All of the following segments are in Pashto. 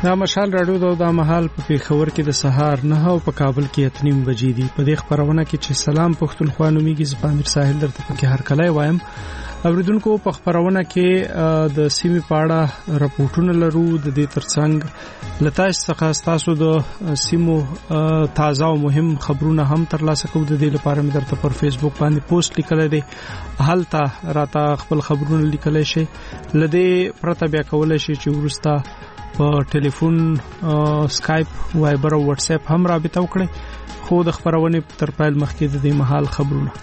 دا مشال راډیو د مهال په پیښور کې د سهار 9 او په کابل کې 8:30 بجې دي. په دې خبرونه کې چې سلام پښتونخوا نوميږي زپامیر ساحل درته په هر کله وایم. اوریدونکو په خبرونه کې د سیمې پاړه راپورټونه لرو. د دې ترڅنګ لتاش څخه تاسو د سیمو تازه او مهم خبرونه هم ترلاسه کوو. د دې لپاره مې درته پر فیسبوک باندې پوسټ لیکل دي. هلته راته خپل خبرونه لیکل شي. لدې پرته بیا کولای شي چې ورسته په ټلیفون، سکایپ، وایبر او واتس اپ هم رابطه وکړئ. خو د خبرونه تر پایل مخکې د دې مهال خبرونه.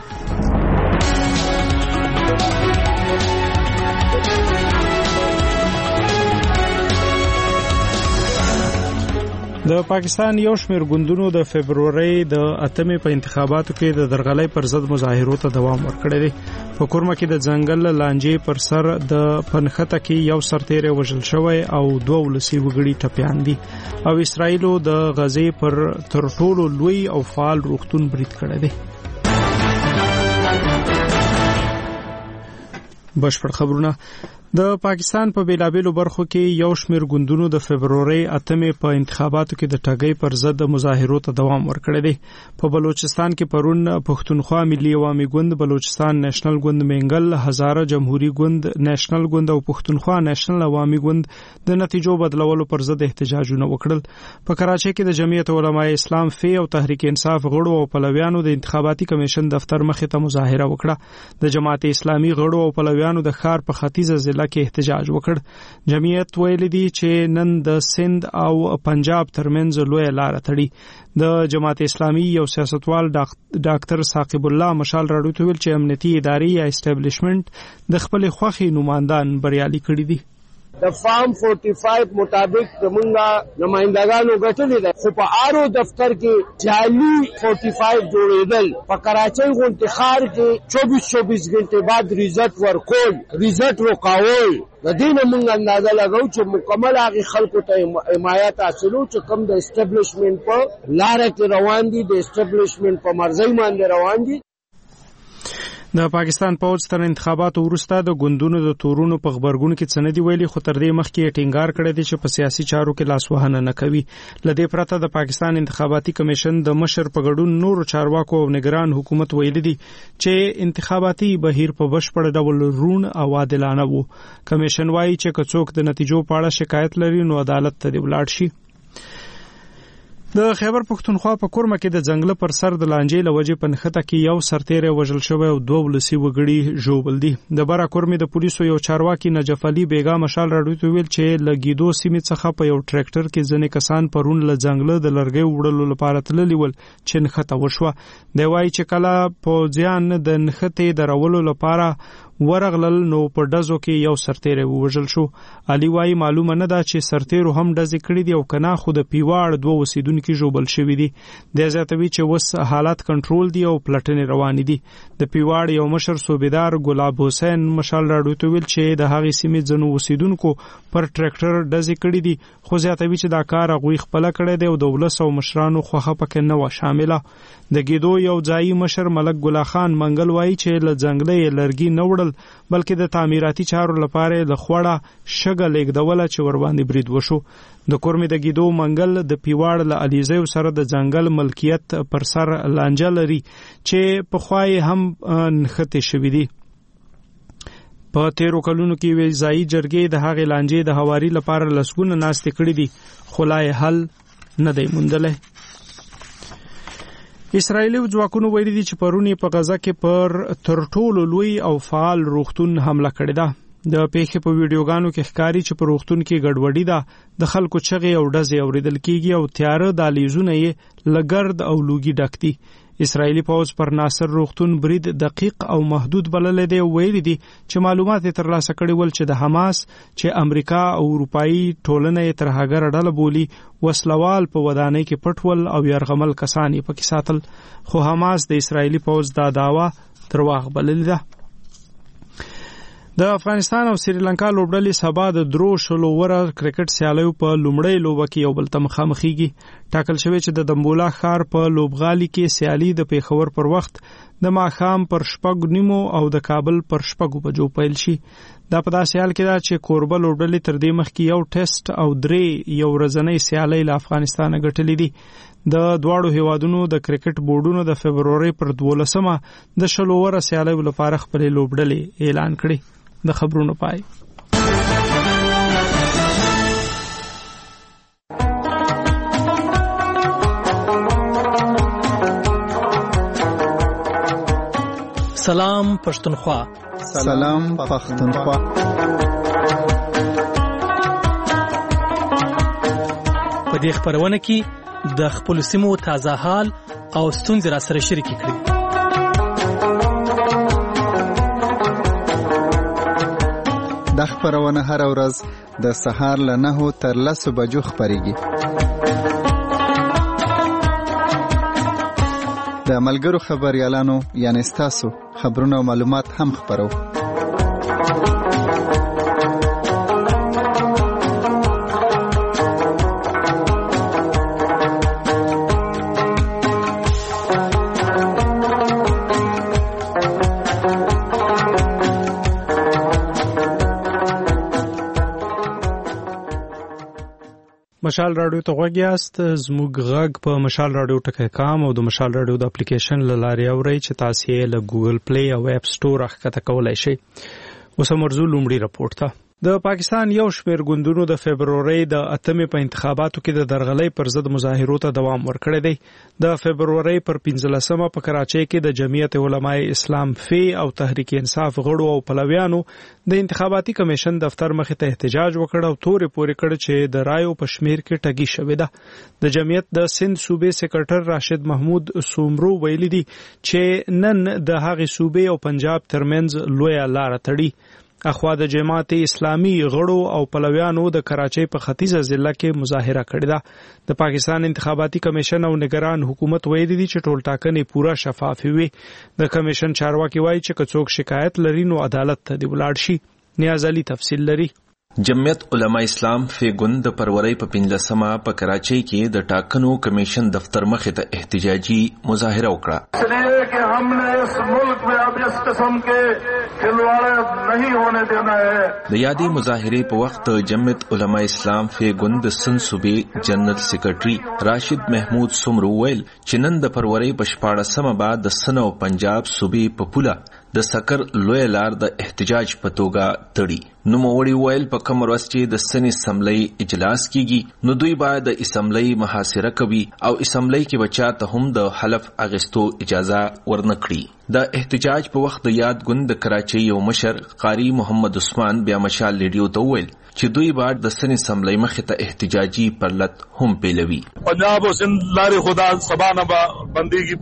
د پاکستان یو شمېر ګوندونو د فبرवरी د 8 په انتخاباتو کې د درغلۍ پر ضد مظاهرو ته دوام ورکړی دی. په کورما کې د ځنګل لانجې پر سر د پنخته کې یو سرتیری وژل شوی او 2 ولسی وګړي ټپيان دي او اسرایلو د غزې پر تر ټولو لوی او فعال روغتون برید کړی دی. بشپړ خبرونه. د پاکستان په بیلابېلو برخو کې یو شمېر ګوندونو د فبرवरी 8 په انتخاباتو کې د ټاګۍ پر ضد مظاهرو ته دوام ورکړی دی. په بلوچستان کې پرون پښتونخوا ملي عوامي ګوند، بلوچستان نېشنل ګوند منګل، هزاره جمهوریت ګوند، نېشنل ګوند او پښتونخوا نېشنل عوامي ګوند د نتیجو بدلولو پر ضد احتجاجونه وکړل. په کراچۍ کې د جمعیت علماء اسلام فی او تحریک انصاف غړو او پلویانو د انتخاباتي کمیشن دفتر مخې ته مظاهره وکړه. د جماعت اسلامي غړو او پلویانو د ښار په ختیځه ضلع کې احتجاج وکړ. جمعیت ویل دي چې نن د سند او پنجاب ترمنځ لوی لار تړي. د جماعت اسلامي یو سیاستوال ډاکټر ثاقب الله مشال راډیو ته ویل چې امنیتي ادارې یا اسټابلیشمنت د خپل خوخي نمائندان بریالي کړي دي. د فارم 45 مطابق زمونږه نمائندګانو ګټلې ده، خو په آرو دفتر کې جعلي 45 جوړېدل. په کراچۍ غونډه ښار کې 24 غنټه بعد ریزلټ ورکول، ریزلټ روکاول. د دې نه موږ اندازه لګو چې مکمل هغه خلکو ته حمایت حاصلو چې کوم د اسټابلیشمنت په لار کې روان دي، د اسټابلیشمنت په مرزي باندې روان دي. د پاکستان پوځ تر انتخاباتو وروسته د ګوندونو د تورونو په خبرګون کې څه نه دی ویلي، خو تر دې مخکې ټینګار کړی دی چې په سیاسي چارو کې لاسوهنه نه کوي. لدې پرته د پاکستان انتخاباتي کمیشن د مشر په ګډون نور چارواکو او نگران حکومت ویلي دي چې انتخاباتي بهیر په بشپړ ډول رون او عادلانه وو. کمیشن وايي چې کڅوک د نتیجو په اړه شکایت لري نو عدالت ته دی ولاړ شي. د خیبر پښتونخوا په کورما کې د ځنګل پر سر د لانجې لوجې په نخته کې یو سرتیری وژل شوی او 2 ولسی وګړي ژوبل دي. د برا کورمې د پولیسو یو چارواکي نجف علي بیگا مشال راډیو ته ویل چې لګیدو سیمې څخه په یو ټریکټر کې ځنې کسان پرون له ځنګل د لرګي وړلو لپاره تللی ول چې نخته وشوه. دی وايي چې کله پوځیان د نخته درولو لپاره ورغلل نو په ډزو کې یو سرتیری وژل شو. علي وايي معلومه نه ده چې سرتیرو هم ډزې کړې دي او کنا خو د پیواړ 2 اوسیدونکو ژوبل شوی دي. د زیاتوي چې وس حالات کنټرول دي او پلټنې روان دي. د پیواړ یو مشر صوبیدار ګلاب حسین مشال راډیو ته ویل چې د هغې سیمې ځنو اوسیدونکو پر ټریکټر ډزې کړې دي، خو زیاتوي چې دا کار هغوی خپله کړی دی او د ولس او مشرانو خوښه پکې نه وه شامله. د ګیدو یو ځایي مشر ملک ګلا خان منګل وايي چې له ځنګلې لرګي نه وړل بلکې د تعمیراتي چارو لپاره د خوړه شګه لیږدوله چې ور باندې برید وشو. د کورمې د ګیدو منګل د پیواړ له علیزیو سره د ځنګل ملکیت پر سر لانجه لري چې په خوای هم نخته شوی دی. په 13 کلونو کې وی ځای جرګې د هغې لانجې د هواري لپاره لسګونه ناستې کړې دي، خو لا حل نه دی موندلی. اسرایلی ځواکونو ویلي دي چې پرونی په غزه کې پر تر ټولو لوی او فعال روغتون حمله کړې ده. د پیښې په ویډیوګانو کې ښکاري چې په روغتون کې ګډوډي ده، د خلکو چغې او ډزې اوریدل کیږي او تیاره دهلیزونه یې له ګرد او لوګي ډک دي. اسرایلی پوځ پر ناصر روغتون برید دقیق او محدود بللی دی. ویلي دي چې معلومات ترلاسه کړي ول چې د حماس چې امریکا او اروپایي ټولنه یې تر هغه ډله بولي وسلوال په ودانۍ کې پټول او يرغمل کسان یې پکې ساتل، خو حماس د اسرایلی پوځ دا داوا درواغ بللی ده. د افغانستان او سریلانکا لوبډلې سبا د درو شلو وره کرکټ سیالیو په لومړۍ لوبه کې یو بل ته مخامخېږي. ټاکل شوی چې د دمبولا ښار په لوبغالي کې سیالي د پیښور پر وخت د ماښام پر 6:30 او د کابل پر 6 بجو پیل شي. دا په داسې حال کې ده چې کوربه لوبډلې تر دې مخکې یو ټیسټ او 3 یو ورځنۍ سیالۍ له افغانستانه ګټلې دي. د دواړو هیوادونو د کرکټ بورډونو د فبرورۍ پر 12مه د شلو وره سیالیو لپاره خپلې لوبډلې اعلان کړې. د خبرونو پای. سلام پښتونخوا. سلام پښتونخوا. په دې خبرونه کې د خپل سیمو تازه حال او ستونزې را سره شریک کړئ. د خبرونه هر ورځ د سهار له 9 تر 10 بجو خبريږي. د ملګرو خبريالانو یعنی تاسو خبرونه او معلومات هم خبرو. مشال رادیو ته غوږ یاست. زموږ غږ په مشال رادیو ټکی کام او د مشال رادیو د اپلیکیشن له لارې اورئ چې تاسو یې له ګوګل پلی او اپ سټور راښکته کولی شئ. اوس مرزو لومړی راپورټ ته. د پاکستان یو شمېر ګوندونو د فبرورۍ د 8مې په انتخاباتو کې د درغلۍ پر ضد مظاهرو ته دوام ورکړی دی. د فبرورۍ پر 15مه په کراچۍ کې د جمعیت علماء اسلام فی او تحریک انصاف غړو او پلویانو د انتخاباتي کمیشن دفتر مخې ته احتجاج وکړ او تورې پورې کړ چې د رایو په شمیر کې ټګي شوې ده. د جمعیت د سند صوبې سکرټر راشد محمود سومرو ویلي دي چې نن د هغې صوبې او پنجاب ترمنځ لویه لاره تړي. اخوا د جماعت اسلامي غړو او پلویانو د کراچۍ په ختیځه ضلع کې مظاهره کړې ده. د پاکستان انتخاباتي کمیشن او نگران حکومت ویلي دي چې ټول ټاکنې پوره شفاف وي. د کمیشن چارواکي وایي چې که څوک شکایت لري نو عدالت ته دی ولاړ شي. نیاز علي تفصیل لري. جمعیت علماء اسلام فی گند د پرورۍ په 15مه په کراچۍ کې د ټاکنو کمیشن دفتر مخې ته احتجاجي مظاهره وکړه. इसलिए कि हमने इस मुल्क में अब इस किस्म के खिलवाड़ नहीं होने देना है. د یادې مظاهرې په وخت جمعیت علماء اسلام فی گند سند صوبې جنرال سیکرټري راشد محمود سومرو ویل چې نن د پرورۍ په 14مه بعد د سن او پنجاب صوبې په پوله د سکر لوی لار د احتجاج په توګه تړي. نو موړي ویل په کوم ورځ چې د سن اسمبلی اجلاس کیږي نو دوی باید د اسمبلی محاصره کوي او اسمبلی کې بچا ته هم د حلف اغستو اجازه ورنکړي. د احتجاج په وخت د یاد ګوند د کراچۍ یو مشر قاری محمد عثمان بیا مشال ریډیو ته ویل چې دوی باید د سن اسمبلی مخې ته احتجاجي پرلط هم پیلوي. पंजाब और सिंध लारे खुदा सभा न बंदी की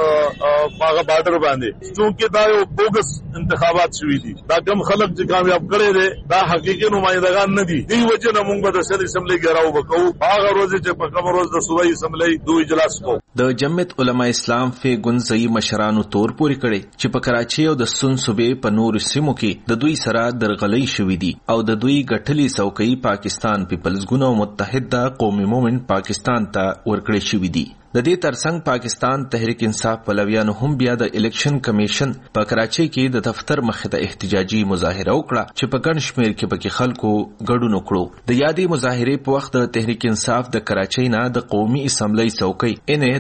पागा बार्डर बांधे क्योंकि दा बोगस इंतखाबात हुई थी दा कम खलक जो कामयाब करे दे दा हकीकी नुमाइंदगान न दी दी वजह न मुंग द सर असम्बली घेराव बकौ पागा रोज जे पकम रोज द सूबाई असम्बली दो इजलास को. د جمعیت علماء اسلام فی گنزئی مشرانو تور پوری کړي چې په کراچۍ او د سن صوبې په نور سیمو کې د دوی سره درغلۍ شوې دي او د دوی ګټلي څوکۍ پاکستان پیپلز ګوند او متحده قومي مومنت پاکستان ته ورکړې شوې دي. د دې ترڅنګ پاکستان تحریک انصاف پلویانو هم بیا د الیکشن کمیشن په کراچۍ کې د دفتر مخې ته احتجاجي مظاهره وکړه چې په ګڼ شمېر کې پکې خلکو ګډون وکړو. د یادې مظاهرې په وخت د تحریک انصاف د کراچۍ نه د قومي اسمبلی څوکۍ ان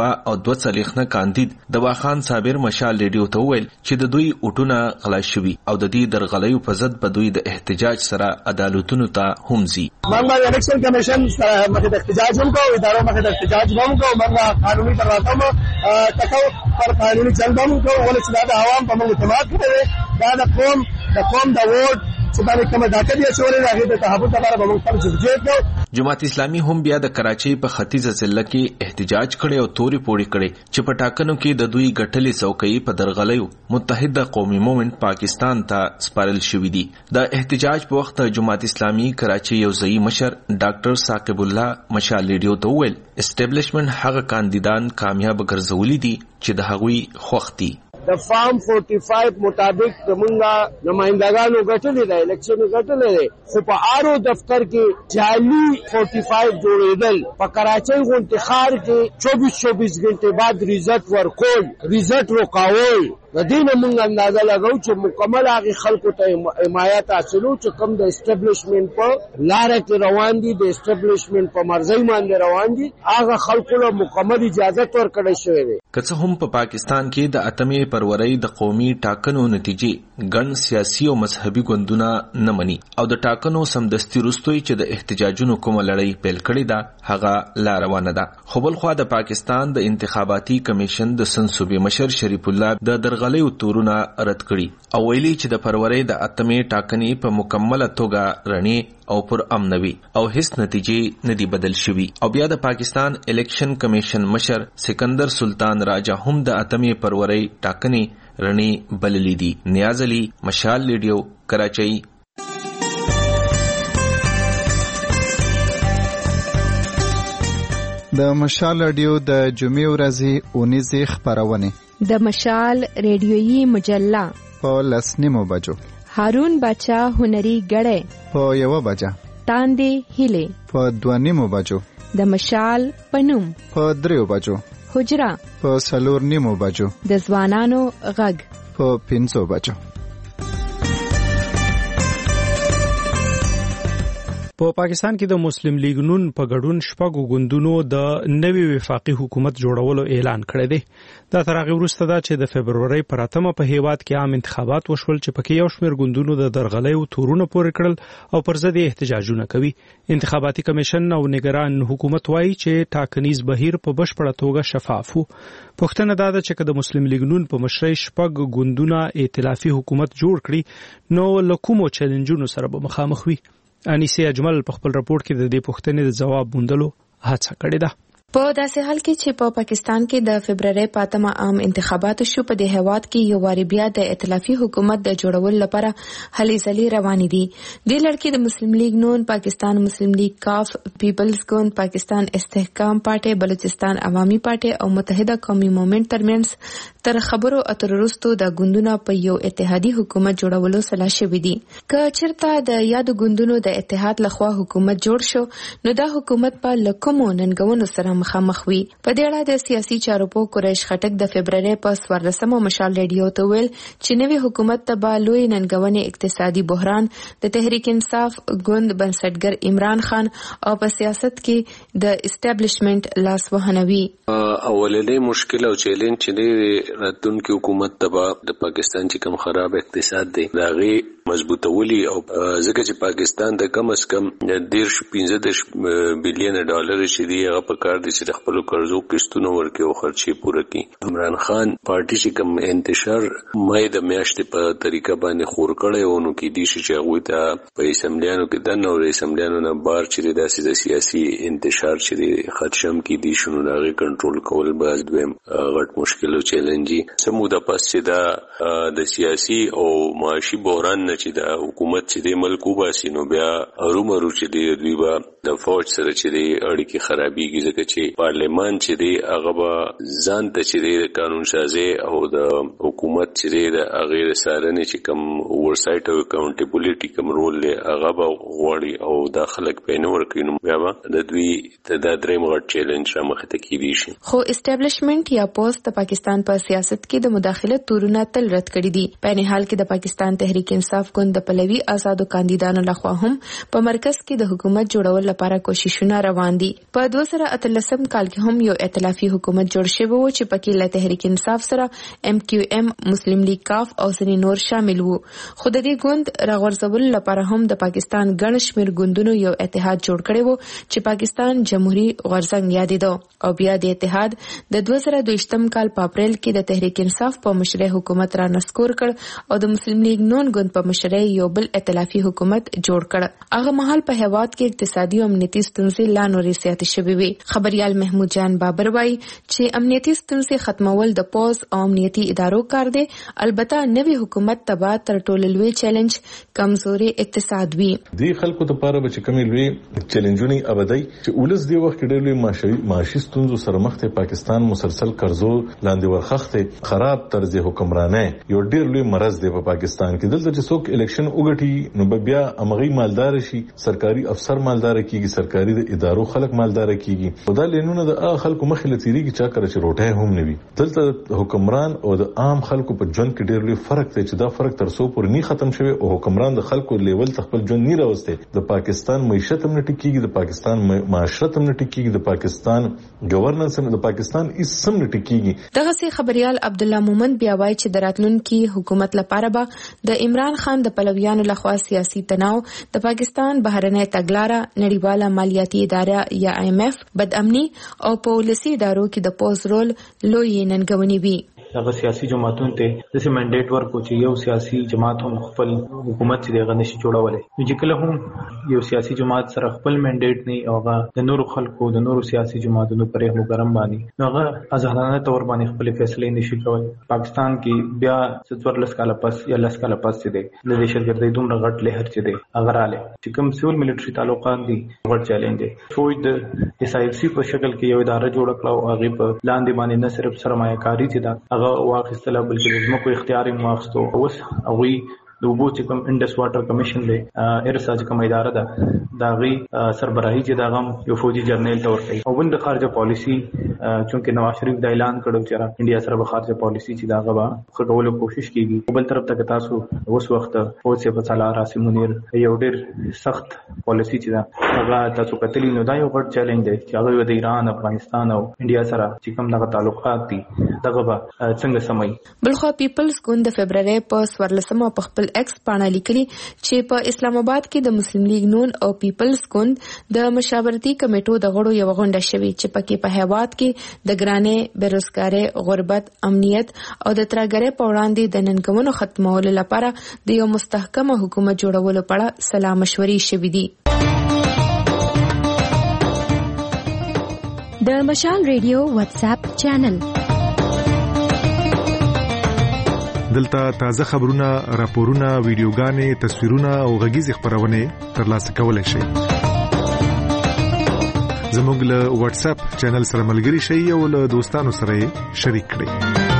242 کاندید د واخان صابر مشال ریډیو ته ویل چې د دوی اوټونه غلا شوي او د دې درغلیو په ضد په دوی د احتجاج سره عدالتونو ته هم ځي. موږ الیکشن کمیشن مخې ته احتجاج هم کوو ادارو مخې ته احتجاج هم کوو موږ قانوني تراتم تکو پر قانوني چل هم کوو ولې چې دا عوام په موږ اعتماد کوي دا د قوم د ووټ چې باندې کومه داخلي اچولې راغی د تحفظ لپاره به موږ خپل جوړ کړو. جماعت اسلامي هم بیا د کراچۍ په ختیځه ضلع کې احتجاج کړي او تورې پورې کړي چې په ټاکنو کې د دوی ګټلې څوکۍ په درغلیو متحده قومي مومنت پاکستان ته سپارل شوې دي. د احتجاج په وخت جماعت اسلامي کراچۍ یو ځایي مشر ډاکټر ثاقب الله مشال ریډیو ته ویل اسټابلیشمنت هغه کاندیدان کامیاب ګرځولي دي چې د هغوی خوښ دي. د فارم 45 مطابق زمونږ نمائندګانو ګټلې ده، الیکشن ګټلې ده، خو په آرو دفتر کې جعلي 45 جوړېدل، په کراچۍ غونډې ښار کې 24 غنټې بعد ریزلټ ورکول، ریزلټ روکاول. د دې نه موږ اندازه لګو چې مکمل هغه خلکو ته حمایت حاصلو چې کوم د اسټابلیشمنت په لار کې روان دي، د اسټابلیشمنت په مرزي باندې روان دي، هغه خلکو له مکمل اجازه ورکړل شوې ده. که څه هم په پاکستان کې د 8 فروری د قومي ټاکنو نتیجې ګڼ سیاسي او مذهبي ګوندونه نه مني او د ټاکنو سمدستي وروستوي چې د احتجاجونو کومه لړۍ پیل کړې ده هغه لا روانه ده. خو بل خوا د پاکستان د انتخاباتي کمیشن د سند صوبې مشر شریف الله د درغلیو تورونه رد کړي او ویلي چې د فروری د 8 ټاکنې په مکمله توګه رڼې او پر امنوي او هیڅ نتیجې ندي بدل شوي. او بیا د پاکستان الیکشن کمیشن مشر سکندر سلطان راجا هم د 8 فروری ټاکنې رڼې بللې دي. نیاز علي، مشال ریډیو، کراچۍ. د مشال ریډیو د جمعې ورځې اونیزې خبرونه د مشال ریډیویي مجله په 10:30 بجو، هارون باچا هنري غړې په 1 بجه، تاندې هیله په 2:30 بجو، د مشال پنوم په 3 بجو، حجرا په 4:30 بجو، د ځوانانو غږ په 5 بجو. په پاکستان کې د مسلم لیگ نون په ګډون شپږو ګوندونو د نوي وفاقي حکومت جوړولو اعلان کړی دی. دا تر هغه وروسته ده چې د فبرورۍ پر 8 په هیواد کې عام انتخابات وشول چې پکې یو شمېر ګوندونو د درغلیو تورونه پورې کړل او پر ضد احتجاجونه کوي. انتخاباتي کمیشن او نگران حکومت وایي چې ټاکنیز بهیر په بشپړه توګه شفاف وو. پښتنه دا ده چې د مسلم لیگ نون په مشرۍ شپږ ګوندونه ائتلافي حکومت جوړ کړي نو له کومو چیلنجونو سره به مخامخ وي. انیسه اجمل په خپل راپورټ کې د دې پوښتنې د جواب موندلو هڅه کړې ده. په داسې حال کې چې په پاکستان کې د فبرورۍ په 8 عام انتخابات شو، په دې هیواد کې یو واری بیا د ائتلافي حکومت د جوړولو لپاره هلې ځلې روانې دي. د لړ د مسلم لیگ نون، پاکستان مسلم لیگ کاف، پیپلز ګوند، پاکستان استحکام پارټي، بلوچستان عوامي پارټي او متحده قومي موومېنټ ترمنځ تر خبرو اترو وروسته د ګوندونو په یو اتحادي حکومت جوړولو سلا شوې دي. که چیرته د یادو ګوندونو د اتحاد لخوا حکومت جوړ شو، نو دا حکومت په لکمو ننګونو سره مخامخ وي. په دې اړه د سیاسي چارو په قریش خټک د فبرورۍ په 14مه مشال ریډیو ته ویل چې نوې حکومت ته به لوی ننګونې اقتصادي بحران، د تحریک انصاف ګوند بنسټګر عمران خان او په سیاست کې د اسټابلیشمنت لاس وهنوي. اولنې مشکل او چیلنج چې راتلونکي حکومت ته د پاکستان چې کوم خراب اقتصاد دی داغي مضبوطولي او ځکه چې پاکستان د کم از کم 15 بلین ډالر چې دی هغه په کار دي چې خپل قرضو قسطونه ورکړي او خرچې پوره کړي. عمران خان پارټي چې کوم انتشار مې د میاشتې په طریقه باندې خور کړي او نو کې دي چې هغه ته په اسمبلیانو کې دنه او اسمبلیانو نه بار چې د سیاسي انتشار چې خدشم کې دي شنو هغه کنټرول کول به دویم غټ مشکل او چیلنجي سموده پس چې د سیاسي او معاشي بحران نه چې د حکومت چې د ملک وباسي نو بیا ارومرو چې د دوی با د فوج سره چې د اړیکې خرابېږي ځکه چې پارلیمان چې دی هغه به ځان ته چې د قانون سازي او د حکومت چې د هغه رسالنې چې کوم اورسایټ او اکاونټیبিলিټي کوم رول لري هغه به غوړي او د خلک په نور کې نو بیا د دوی د درېم غټ چیلنج را مخ ته کیدي شي. خو اسټابلیشمنت یا پوسټ د پاکستان په سیاست کې د مداخلت تورونه تل رد کړي دي. په نه حال کې د پاکستان تحریک انصاف ګوند د پلوي آزادو کاندیدانو لخوا هم په مرکز کې د حکومت جوړول لپاره کوششونه روان دي. په 2013 کال کې هم یو ائتلافي حکومت جوړ شوی و چې پکې له تحریک انصاف سره MQM، مسلم لیگ کاف او ځینې نور شامل وو. خو د دې ګوند راغورځول لپاره هم د پاکستان ګڼ شمېر ګوندونو یو اتحاد جوړ کړی و چې پاکستان جمهوریت غورځنګ یادېده او بیا د اتحاد د 2022 کال په اپریل کې د تحریک انصاف په مشرۍ حکومت را نسکور کړ او د مسلم لیگ نون ګوند په مشرۍ یو بل ائتلافي حکومت جوړ کړ. هغه مهال په هیواد کې اقتصادي او امنیتي ستونزې لا نورې زیاتې شوې وې. خبريال محمود جان بابر وایي چې امنیتي ستونزې ختمول د پوز او امنیتي ادارو کار دی. البته نوې حکومت تبا تر ټولو لوی چیلنج کمزوري اقتصاد وي. دی خلکو ته لپاره چې کومې لوی چیلنجونه ابدي چې ولس دی وخت ډېر لوی معاشي ستونزو سره مخ ته پاکستان مسلسل قرضو لاندې ورخخته خراب طرز حکمرانه یو ډیر لوی مرض دی په پاکستان کې. دلته چې څوک الیکشن وګټي نو بیا امغي مالدار شي، سرکاري افسر مالدار کیږي، سرکاري د ادارو خلک مالدار کیږي. خدا لینونه د خلکو مخې لتیری کی چا کړ چې روټه هم نوي. دلته حکمران او د عام خلکو په ژوند کې ډیر لوی فرق دی چې دا فرق تر څو پورې نه ختم شوی او حکمران د خلکو لیول خپل ژوند نه راوسته. د پاکستان معیشت هم نه ټیکيږي، د پاکستان معاشرت هم نه ټیکيږي، د پاکستان گورننس هم د پاکستان اسم نه ټیکيږي. دغه سي خبريال عبد الله مومن بیا وایي چې د راتلونکي حکومت لپاره به د عمران خان د پلویانو لخوا سیاسي تناو، د پاکستان بهرنۍ تګلارې، نړیواله مالیاتي اداره یا IMF، بدامني او پالیسي ادارو کې د پوز رول لوی ننګونې وي. هغه سیاسي جماعتونو ته د منډیټ ورکو چې یو سیاسي جماعت هم خپل حکومت چې دغه نشي جوړولای. چې کله هم یو سیاسي جماعت سره خپل منډیټ نه او هغه د نورو خلکو د نورو سیاسي جماعتونو پرې هو ګرم باندې نو هغه آزادانه تور باندې خپل فیصله نشي کولای. پاکستان کې بیا 14 کال پس یا 10 کال پس چې د دهشتګردۍ دومره غټ لهر چې دی هغه رااله چې کوم سیول ملټری تعلقات دي غټ چیلنج دی. فوج د SIFC په شکل کې یو اداره جوړ کړه او هغه په لاندې باندې نه صرف سرمایه‌کاري چې دا هغه واخیستله بلکې د ځمکو اختیار یې واخیستو. اوس هغوی د اوبو چې کوم انډس واټر کمیشن دی ارسا چې کوم اداره ده دا غي سربراهي چې دا غم یو فوجي جرنیل ته ورکړي. او بل د خارجه پالیسی چونکه نواز شریف د اعلان کړو چې انډیا سره به خارجه پالیسی چې دا غوا خټولو کوشش کیږي. بل طرف ته تاسو اوس وخت فوج سے فصلا راسم منیر یو ډېر سخت پالیسی چې دا هغه تاسو کتلی نو دا یو غټ چیلنج دی چې هغه د ایران، افغانستان او انډیا سره چې کوم دغه تعلقات دي دغه به څنګه سمي. بلخو پیپلز ګوند د فبرवरी په 14 په خپل ایکس پاڼه لیکلي چې په اسلام آباد کې د مسلم لیگ نون او پیپلز ګوند د مشاورتي کمیټو د غړو یو غونډه شوې چې پکې په هیواد کې د ګرانې بیروزګارۍ، غربت، امنیت او د ترهګرۍ په وړاندې د ننګونو ختمولو لپاره د یو مستحکم حکومت جوړولو په اړه سلا مشورې شوې دي. د مشال ریډیو واتس اپ چینل دلته تازه خبرونه، راپورونه، ویډیوګانې، تصویرونه او غږیز خبرونه ترلاسه کولای شئ. زموږ له واتس اپ چینل سره ملګري شئ او له دوستانو سره شریک کړئ.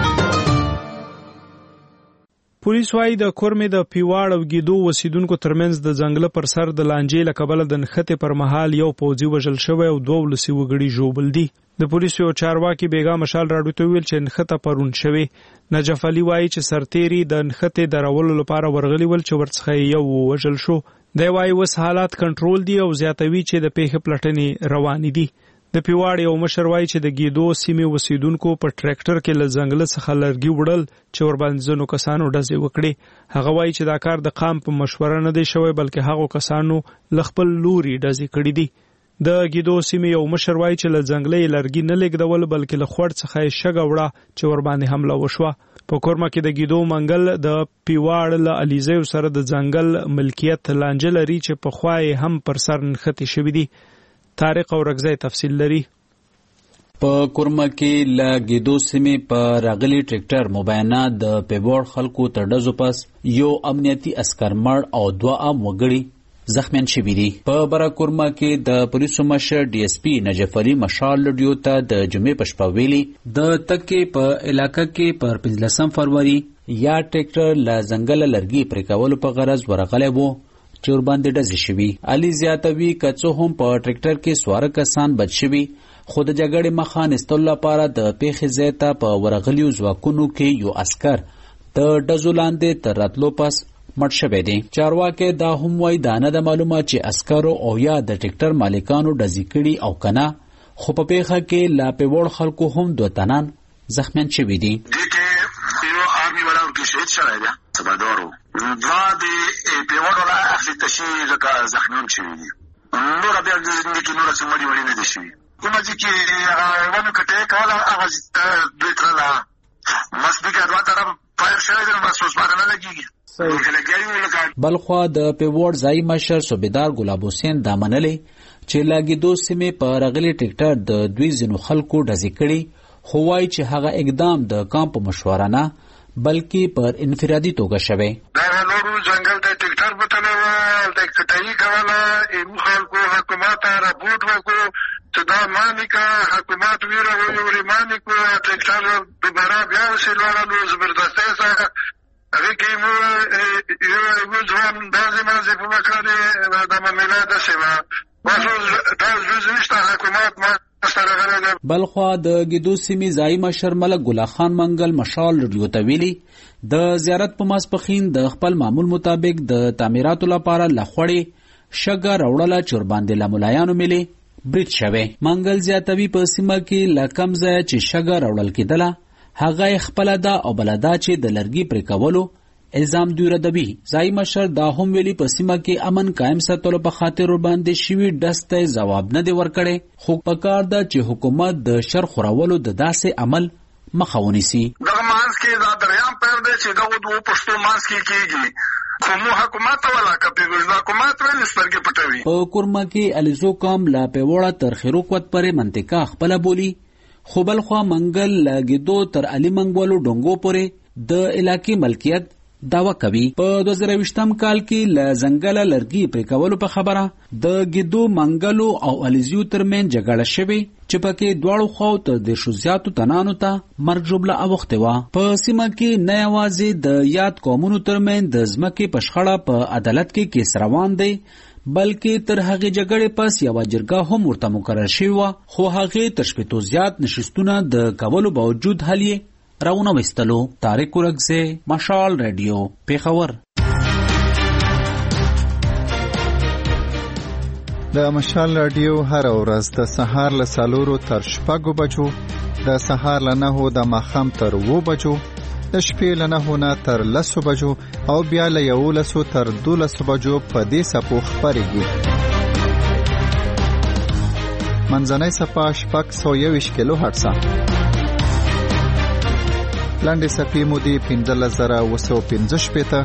پولیس وايي د کورمې د پیواړ او ګیدو وسیدونکو ترمنځ د ځنګل پر سر د لانجې لکبل د نخته پر مهال یو پوځي وژل شوی او 2 ولسی وګړي ژوبل دي. د پولیسو یو چارواکي بیګا مشال راډیو ته ویل چې نخته پرون شوی. نجف علي وايي چې سرتيري د نخته درولو لپاره ورغلي ول چې ورڅخه یو وژل شو. دی وايي وس حالات کنټرول دي او زیاتوي چې د پیښې پلټنې روان دي. د پیواړ یو مشر وايي چې د ګیدو سیمې وسیدونکو په ټریکټر کې له ځنګل څخه لرګي وړل چې ور باندې ځنو کسانو ډزې وکړي. هغه وايي چې دا کار د قام په مشوره نه دی شوی بلکې هغه کسانو لخپل لوري ډزې کړې دي. د ګیدو سیمې یو مشر وايي چې له ځنګلې لرګي نه لګدول بلکې له خوړ څخه یې شګه وړه چې ور باندې حمله وشوه. په کورما کې د ګیدو منګل د پیواړ له الیزیو سره د ځنګل ملکیت لانجه لري چې په خوای هم پر سر نختی شوی دي. طارق اورګزی تفصیل لري. په کورما کې له ګیدو سیمې په راغلي ټریکټر مبینه د پیواړ خلکو تر ډزو پس یو امنیتي عسكر مړ او 2 عام وګړي زخمیان شوي دي. په براکورما کې د پولیسو مشر DSP نجف علي مشال رادیو ته د جمعې په شپه ویلي د تکې په علاقه کې پر 15 فروری یا ټریکټر له ځنګل لرګي پرې کولو په غرض ورغلی وو چې ور باندې ډزې شوي. علي زیاتوي که څه هم په ټریکټر کې سواره کسان بچ شوي خو د جګړې مخه نیستلو لپاره د پیښې ځای ته په ورغلیو ځواکونو کې یو عسکر د ډزو لاندې تر راتلو پس مړ شوی دی. چارواکي دا هم وایي دا نه ده معلومه چې عسکرو او یا د ټریکټر مالکانو ډزې کړي او کنه، خو په پیښه کې لا پیوړ خلکو هم 2 تنان زخمیان شوي دي. یو آرمي ولا کې شهید شوی دی سبادورو دا د پیوړ ولا اخلي تشي لکه زخمیان شوي دي. نور بیا د ځینې نور څه مړي نه دي شوي. کومه چې هغه ونه کټه کاله هغه دوی ترلا مسبيګه دوا طرف فایر شوی دی نو محسوس باندې نه لګيږي. بلخوا د پیوړ ځای مشر صوبیدار ګلاب حسین دا منلې چې لاګیدو سیمې په رغلي ټریکټر د دوی ځینو خلکو ډزې کړي خو وایي چې هغه اقدام د کام په مشوره نه بلکې پر انفرادي توګه شوی. دا نورو ځنګل ته ټریکټر بوتلو د کټایي کوله ایمو خلکو حکومت راپورټ وکړو چې دا مانی کا حکومت ویره ویوري مانی کو ټریکټر دوباره بیا وسیلوالو زبردستی سره هغه کې مو یو ځوان داسې مازه په وکړه د مملکت د سیوا بلخوا د ګیدو سیمې ځای مشر ملک ګلا خان منګل مشال رډیو ته ویلي د زیارت په ماسپخین د خپل معمول مطابق د تعمیراتو لپاره لخوړې شګه راوړله چې ورباندې له ملایانو ملي برید شوی. منګل زیاتوي په سیمه کې له کم ځایه چې شګه راوړل کېدله هغه خپله ده او بله دا چې د لرګي پرې کولو الزام دوی ردوي. ځای مشر دا هم ویلي په سیمه کې امن قایم ساتلو په خاطر ورباندې شوي ډز ته ځواب نه دی ورکړی خو پکار ده چې حکومت د شر خورولو د داسې عمل مخه ونیسي. دغه منځ کې دا دریم پیر دی چې دغه دوه پښتو منځ کې کېږي خو مو حکومت ولا کپیږي حکومت ولې سترګې پټوي. په کورما کې الیزو کام لا پیوړه تر خیروکوت پرې منطقه خپل بولی خو بلخوا منګل لګیدو تر علي منګولو ډونګو پورې د علاقې ملکیت داوا کوي. په 2020م کال کې ل ځنګل لرګي پرې کولو په خبره د ګیدو منګلو او الیزیو ترمن جګړه شوه چې پکې دواړو خواو ته د شو زیاتو تنانو ته مرګ جوړه اوخته و. په سیمه کې نه یوازې د یاد قومونو ترمن د ځمکې په شخړه په عدالت کې کیس روان دی بلکې تر هغه جګړې پس یو جرګه هم ورته مقرر شوی و خو هغه تر شپږ زیات نشستونه د کولو باوجود حل راونه وستلو. طارق ورغزه مشال رادیو پیښور. د مشال رادیو هر ورځ د سهار له 4 تر 6 بجو د سهار له 9 د ماښام تر 2 بجو د شپې له 9 نه تر 10 بجو او بیا له 11 تر 12 بجو په دې سپو خبرېږي. منځنۍ صفه 621 کیلو هرتز لاندې صفی مودي 15115 شپته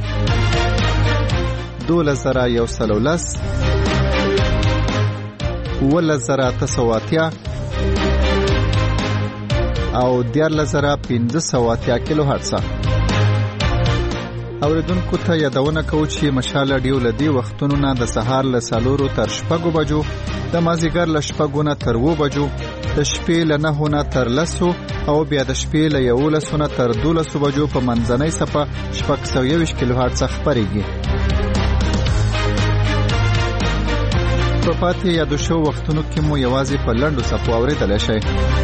2113 1980 او 14580 کیلو هرتز. اوریدونکو ته یادونه کوو چې مشال رادیو لدی وختونو نه د سهار له 4 تر 6 بجو د مازیګر له 6 نه تر 2 بجو د شپې له 9 نه تر 10 او بیا د شپې له 11 نه تر 12 بجو په منځنۍ صفه 621 کیلو هرتز خبرېږي. په پاتې یادو شو وختونو کې مو یوازې په لنډو صفو اورېدلی شئ.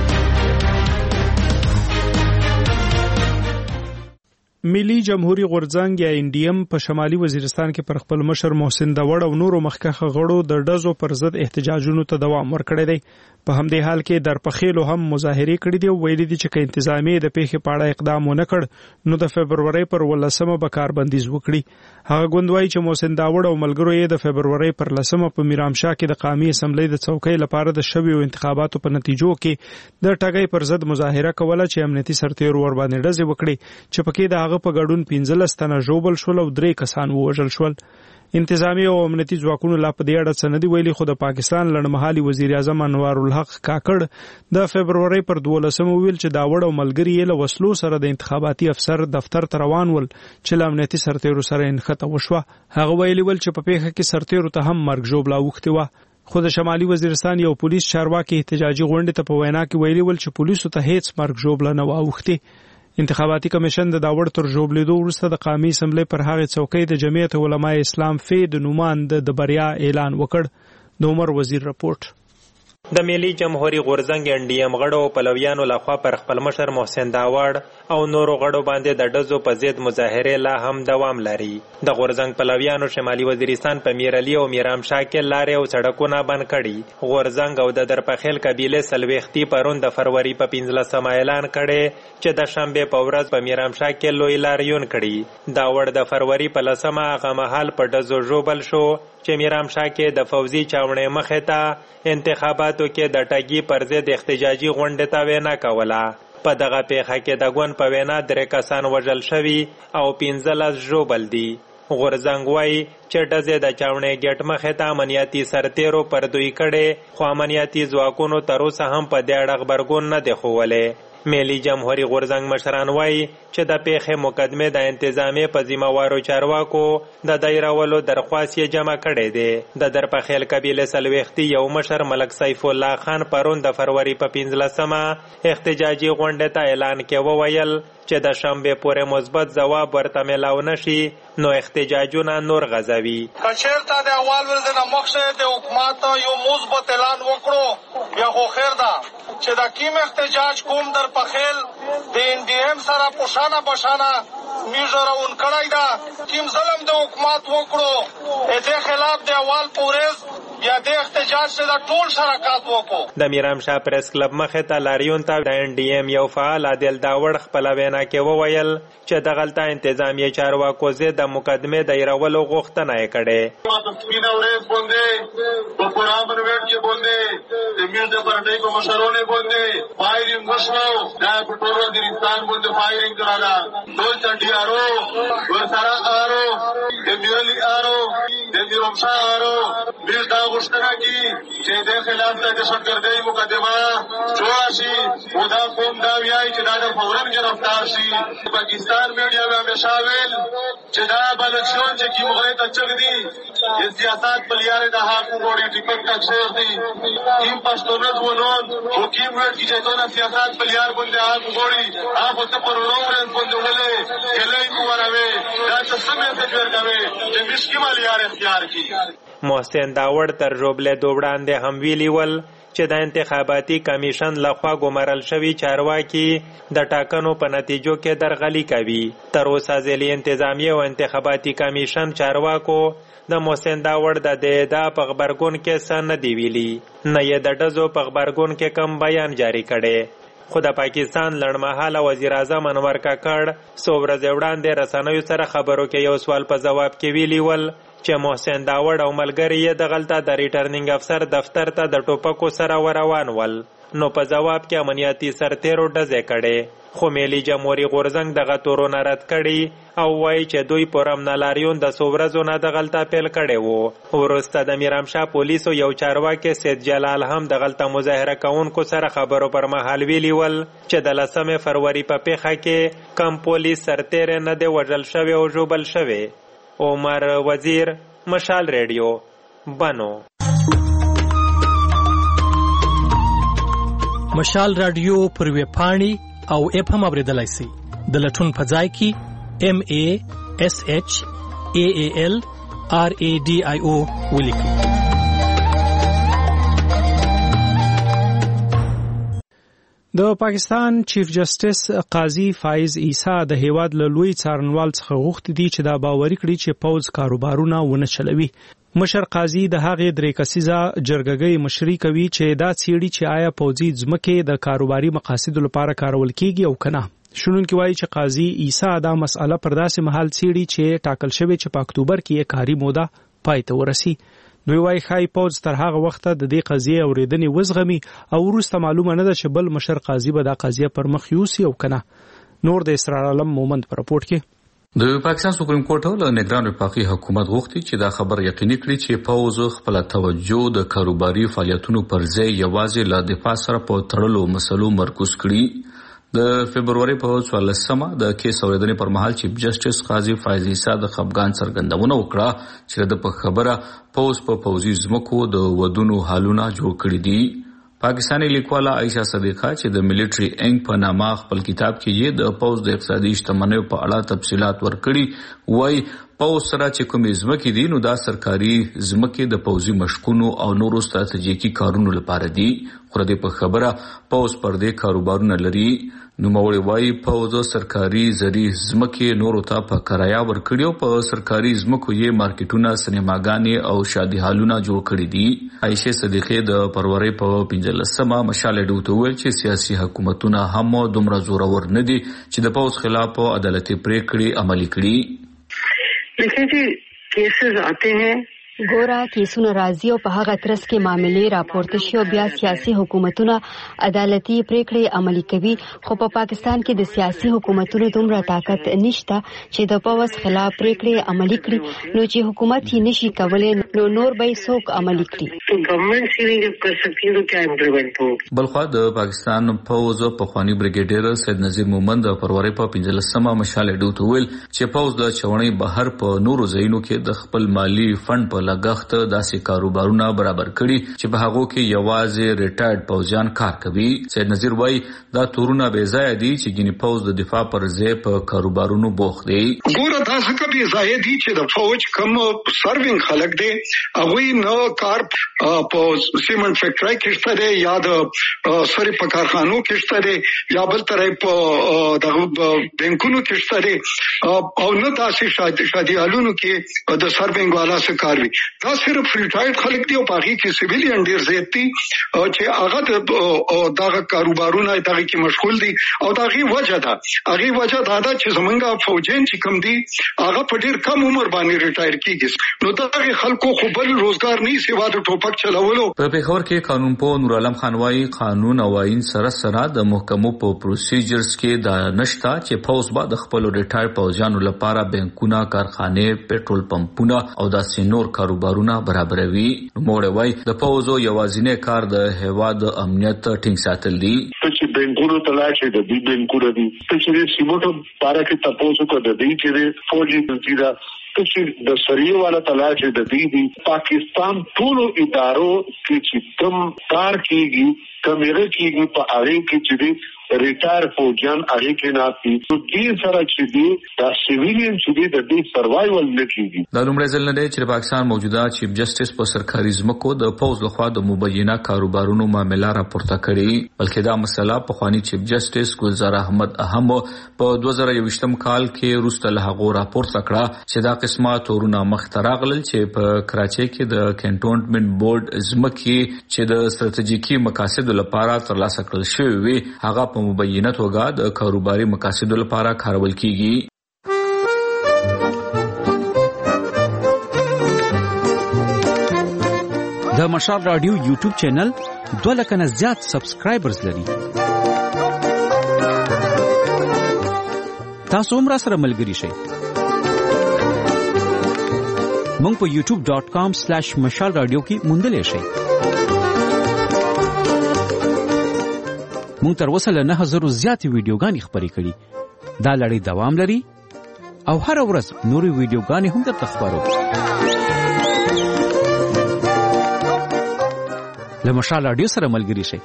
ملي جمهوریت غورځنګ یا انډیم په شمالي وزیرستان کې پر خپل مشر محسن داوړ او نورو مخکښ غړو د ډزو پر ضد احتجاجونو ته دوام ورکړی دی. په همدې حال کې در پخېلو هم مظاهرې کړې دي او ویلي دي چې که انتظامیه د پیښې په اړه اقدام ونه کړ نو د فبرورۍ پر 18 به کاربندیز وکړي. هغه ګوند وایي چې محسن داوړ او ملګرو یې د فبرورۍ پر 18 په میرامشاه کې د قومي اسمبلی د څوکۍ لپاره د شویو انتخاباتو په نتیجو کې د ټاګۍ پر ضد مظاهره کوله چې امنیتي سرتیرو ور باندې ډزې وکړي چې پکې د هغه په ګډون 15 تنه ژوبل شول او 3 کسان ووژل شول. انتظامی او امنیتي ځواکونو لا په دې اړه څه نه دي ویلي خو د پاکستان لړمحالي وزیر اعظم انوار الحق کاکړ د فبرورۍ پر 12 ویل چې داوړ او ملګری یې له وسلو سره د انتخاباتي افسر دفتر ته روان ول چې له امنیتي سرتیرو سره انخته وشوه. هغه ویلي ول چې په پیښه کې سرتیرو ته هم مرګ ژوبله اوښتې وه خو د شمالي وزیرستان یو پولیس چارواکي احتجاجي غونډې ته په وینا کې ویلي ول چې پولیسو ته هیڅ مرګ ژوبله نه وه اوښتې. انتخاباتي کمیشن د داوړ تر ژوبلیدو وروسته د قومي اسمبلی پر هغه څوکۍ د جمعیت علماء اسلام فی د نومان د بریا اعلان وکړ. د عمر وزیر رپورټ. د ملي جمهوریت غورځنګ انډیم غړو پلویانو لخوا پر خپل مشر محسن داوړ او نورو غړو باندې د ډزو په ضد مظاهرې لا هم دوام لري. د غورځنګ پلویانو شمالي وزیرستان په میرعلي او میرامشاه کې لارې او سړکونه بند کړي. غورځنګ او د درپخیل قبیله سلويختي پرون د فروری په 15 اعلان کړي چې د شنبه په ورځ په میرامشاه کې لوی لاریون کړي. داوړ د فروری په 10 هغه مهال په ډزو ژوبل شو چې میرامشاه کې د فوزي چاونې مخې ته انتخاباتو کې د ټاګي پر ضد احتجاجي غونډه ته وینا کوله. په دغه پیښه کې د ګوند په وینا 3 کسان وژل شوي او 15 ژوبل دي. غورځنګ وایي چې ډزې د چاونې ګیټ مخې ته امنیتي سرتیرو پر دوی کړې، خو امنیتي ځواکونو تر اوسه هم په دې اړه غبرګون نه دی ښوولی. ملي جمهوري غورځنګ مشران وایي چې د پیښې مقدمې د انتظامیې په ذمهوارو چارواکو د دایرولو درخواست یې جمع کړی دی. د درپخیل قبیلې څلوېښتي یو مشر ملک سیف الله خان پرون د فروری په 15مه احتجاجي غونډې ته اعلان کې وویل چې د شنبې پورې مثبت ځواب ورته میلاو نشي نو احتجاجونه نور غځوي. که چېرته د اول ورځې نه مخکې د حکومت یو مثبت اعلان وکړو بیا خو خیر ده چې د کیم احتجاج کوم در پخیل د NDM سره پوښانه بشانه میږه راون کړی ده، کیم ظلم د حکومت وکړو دې خلاف د اول په ورځ بیا د احتجاج سره ټول شراکت وکړو. د میرامشاه پریس کلب مخې ته لاریون ته د NDM یو فعال عادل داوړ خپله وینا کې وویل چې دغلته انتظامیې چارواکو ضد د مقدمې د ایرولو غوښتنه یې کړې. سپینه ورځ باندې په پرامن ویټ کې باندې د میرز د پارټۍ په مشرانو باندې فایرینګ وشو، دا په ټول افغانستان باندې فایرینګ کړه. ټول چټیارو ورسره آرو د میرلی آرو د میرامشاه آرو میرز دا غوښتنه کی چې د خلاف د دهشتګردۍ مقدمه جوړه شي او دا قوم دا وایي چې دا د فورن گرفتار شي. پاکستان میډیا به همیشه ویل چې دا بلکشون چې کی مغرب ته چغ دي د سیاست بلیاره د حق وګوري ټیکټ تکسر دي کیم پښتونت ونون او کیم ورته چې ته سیاست بلیار باندې حق وګوري هغه ته پر ورور باندې ولې کله کو وراوي دا څه سمې ته ورګوي چې مشکل مالیار اختیار کی. محسن داوړ تر ژوبلې دوبړاندې هم ویلي ول چې د انتخاباتي کمیشن لخوا ګمارل شوي چارواکي د ټاکنو په نتیجو کې درغلي کوي. تر اوسه ځلي انتظامیه او انتخاباتي کمیشن چارواکو د محسن داوړ د دې ادعا په غبرګون کې څه نه دی ویلي، نه یې د ډزو په غبرګون کې کم بیان جاری کړی. خو د پاکستان لړمحاله وزیر اعظم انور کاکړ څو ورځې وړاندې رسنیو سره خبرو کې یو سوال په ځواب کې ویلي ول چې محسن داوړ او ملګري یې دغلته د ریټرنینګ افسر دفتر ته د ټوپکو سره وروان ول، نو په ځواب کې امنیتي سرتیرو ډزې کړې. خو ملي جمهوري غورځنګ دغه تورونه رد کړي او وایي چې دوی په رمنه لاریون د څو ورځو نه دغلته پیل کړی و. وروسته د میرامشاه پولیسو یو چارواکي سید جلال هم دغلته مظاهره کوونکو سره خبرو پر مهال ویلي ول چې د 10 فروری په پیښه کې کم پولیس سرتیر نه دی وژل شوی او ژوبل شوی. عمر وزیر، مشال ریډیو، بنو. مشال رادیو پر ویب پاڼې او اپ هم اوریدلای شئ. د لټون په ځای کې MASHALRADIO ولیکئ. د پاکستان چیف جسټس قاضي فایز عیسی د هیواد له لوی څارنوال څخه غوښتي دي چې دا باوري کړي چې پوز کاروبارونه ونه چلوي. مشر قاضي د هغې 3 کسیزه جرګګۍ مشري کوي چې دا څیړي چې آیا پوځي ځمکې د کاروباري مقاصدو لپاره کارول کیږي او کنه. شنونکي وایي چې قاضي عیسی دا مسأله پر داسې مهال څیړي چې ټاکل شوی چې په اکتوبر کې یې کاري موده پای ته ورسي. دوی وایي ښایي پوځ تر هغه وخته د دې قضیې اورېدنې وزغمي او وروسته معلومه نه ده چې بل مشر قاضي به دا قضیه پر مخ یوسي او کنه. نور د اسرار عالم مومند په راپورټ کې د پاکستان سپریم کورټ له نگران وفاقي حکومت غوښتي چې دا خبر یقیني کړي چې پوځ خپل توجه د کاروباري فعالیتونو پر ځای یوازې له دفاع سره په تړلو مسلو مرکز کړي. د فبرवरी په 14مه د کیس اوریدنې پر مهال چیف جسټس قاضي فایز عیسی د خپګان څرګندونه وکړه چې د په خبره پوز په پوزي ځمکو د ودونو حالونه جوړ کړي دي. پاکستانی لیکواله عائشہ صدیقه چې د ملټری انک په نامه خپل کتاب کې یې د پوز د اقتصادي شتمنیو په اړه تفصيلات ورکړي. وایي پوز سره چې کومې ځمکې دي نو دا سرکاري ځمکې د پوزي مشقونو او نورو ستراتیژیکي کارونو لپاره دي. خو د په خبره پوز پر دې کاروبارونه لري. نوموړي وایي پوز سرکاري زری ځمکې نورو ته په کرایه ورکړي او په سرکاري ځمکو یې مارکیټونه، سینماګانې او شادي هالونه جوړ کړي دي. عائشہ صدیقه د فروری په 15مه مشال ډیو ته ویل چې سیاسي حکومتونه هم دومره زورور نه دي چې د پوز خلاف عدالتي پریکړې عملي کړي. देखिए जी केसेस आते हैं ګوره کیسونه راځي او په هغه ترڅ کې معاملې راپورته شي او بیا سیاسي حکومتونه عدالتي پریکړې عملي کوي، خو په پاکستان کې د سیاسي حکومتونو دومره طاقت نشته چې د پوز خلاف پریکړې عملي کړي، نو چې حکومت یې نشي کولای نو نور به څوک عملي کړي. گورنمنٹ سے نہیں کر سکتی تو کیا امپلیمنٹ ہو. بلخوا د پاکستان پوز پخوانی بریګیډیر سید نذیر مومند په فروری په 15مه مشال ډوت ویل چې پوز د چوڼۍ بهر په نورو ځایونو کې د خپل مالی فند په لګښت داسې کاروبارونه برابر کړي چې په هغه کې یوازې ریټایرډ پوځیان کار کوي. سید نذیر وایي دا تورونه بې ځایه دي چې ګینې پوز د دفاع پر ځای په کاروبارونو بوخت دی. ګوره دا څه بې ځایه دي چې د فوج کم سروینګ خلک دي هغوی نه کار په سیمنټ فیکټرۍ کې شته دی یا د سرې په کارخانو کې شته دی یا بل طرف په دغه بینکونو کې شته دی او نه داسې شادیالونو کې د سروینګ والا څه کار وي. دا صرف ریټایرډ خلک دي او په هغې کې سیویلین ډېر زیات دي چې هغه د دغه کاروبارونه دغه کې مشغول دي او د هغې وجه دا ده چې زمونږ فوجین چې کوم دي هغه په ډېر کم عمر باندې ریټایر کېږي، نو دغه خلکو خو بل روزګار نه سوا د ټوپک چلولو. په پېښور کې قانون پوه نور عالم خان وایي قانون او آئین سره د محکمو په پروسیجرز کې دا نشته چې پوز به د خپل ریټایر پوځیانو لپاره بانکونه، کارخانې، پېټرول پمپونه او داسې نور کاروبارونه برابروي. نوموړی وایي د پوزو یوازینی کار د هېواد امنیت ټینګ ساتل دي. چې بینکونو ته لاړ شي د دې بینکونه دي چې د سیمټو باره کې تاسو کو د دې چې فوجي تنظیمه چې د سریه والا تلاش د دې دي پاکستان ټول ادارو کې چې کم کار کیږي کمیره کیږي په اړه کې چې ریټایر فوجیان هغه کې ناسي نو دې سره چې دي دا سیویلین چې دي د دې سروایول نه کیږي. دا لومړی ځل نه دی چې پاکستان موجوده چیف جسټس په سرکاري ځمکو د پوز لخوا د مبینه کاروبارونو معاملې راپورته کړي، بلکې دا مسله پخوانی چیف جسټس ګلزار احمد اهم په 2021م کال کې وروسته له هغه راپورته کړه چې دا قسمه تورونه مخته راغلل چې په کراچۍ کې د کنټونمنت بورډ ځمکې چې د ستراتیژیکي مقاصدو لپاره ترلاسه کړل شوی وي هغه په مبینه توګه د کاروباري مقاصدو لپاره کارول کیږي. د مشال رادیو یوټیوب چینل 2 لک نه زیات سبسکرایبرز لري. تاسو هم را سره ملګري شئ. مونږ په youtube.com/مشال رادیو کې موندلې شئ. مونږ تر اوسه له 9000 زیاتې ویډیوګانې خپرې کړي. دا لړۍ دوام لري او هر ورځ نورې ویډیوګانې هم درته خپرو. له مشال رادیو سره ملګري شئ.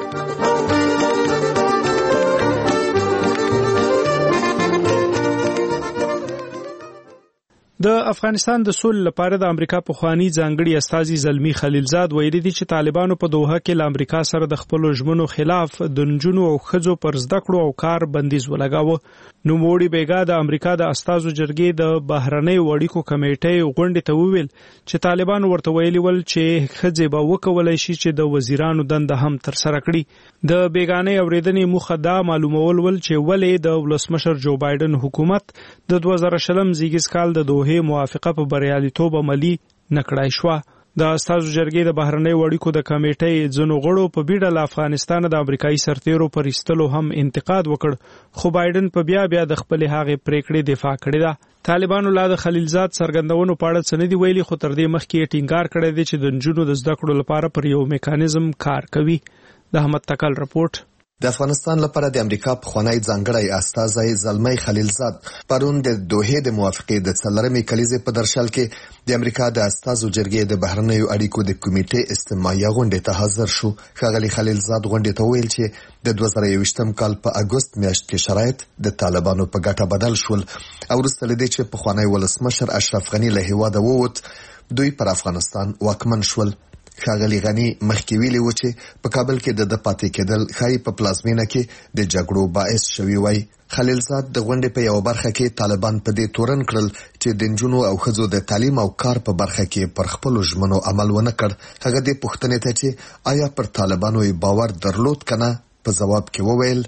د افغانستان د سولې لپاره د امریکا پخوانی ځانګړي استازي زلمی خلیلزاد ویلي دي چې طالبانو په دوحه کې له امریکا سره د خپل ژمنو خلاف د نجونو او ښځو پر زده کړو او کار بندیز ولګاوه. نوموړي بیګا د امریکا د استازو جرګې د بهرنیو اړیکو کمیټې غونډې ته وویل چې طالبانو ورته ویلي ول چې ښځې به وکولای شي چې د وزیرانو دنده هم ترسره کړي. د بیګانې اورېدنې موخه دا معلومول ول چې ولې د ولسمشر جو بایدن حکومت د 2020 زیږیز کال د دوحه موافقه په بریالیتوب عملي نکړای شو. د استازو جرګې د بهرنیو اړیکو د کمیټې ځینو غړو په بیړه له افغانستان د امریکایي سرتیرو پر ایستلو هم انتقاد وکړ، خو بایدن په بیا د خپل هغې پریکړې دفاع کړې ده. طالبانو لا د خلیلزاد څرګندونو په اړه څه نه دي ویلي، خو تر دې مخکې ټینګار کړی دی چې د نجونو د زده کړو لپاره پر یو میکانیزم کار کوي. د احمد تکل رپورټ. د افغانستان لپاره د امریکا پخوانی ځانګړی استازی زلمی خلیلزاد پرون د دوحه د موافقې د څلورمې کلیزې په درشل کې د امریکا د استازو جرګې د بهرنیو اړیکو د کمیټې استماعیه غونډې ته حاضر شو. ښاغلی خلیلزاد غونډې ته ویل چې د 2021م کال په اګوست میاشت کې شرایط د طالبانو په ګټه بدل شول او وروسته له دې چې پخوانی ولسمشر اشرف غنی له هیواده ووت دوی پر افغانستان واکمن شول. ښاغلی غنی مخکې ویلي و چې په کابل کې د پاتې کېدل ښایي په پلازمینه کې د جګړو باعث شوي وای. خلیلزاد د غونډې په یو برخه کې طالبان په دې تورن کړل چې د نجونو او ښځو د تعلیم او کار په برخه کې پر خپلو ژمنو عمل ونه کړ. هغه دې پوښتنې ته چې آیا پر طالبانو باور درلود کنه په ځواب کې وویل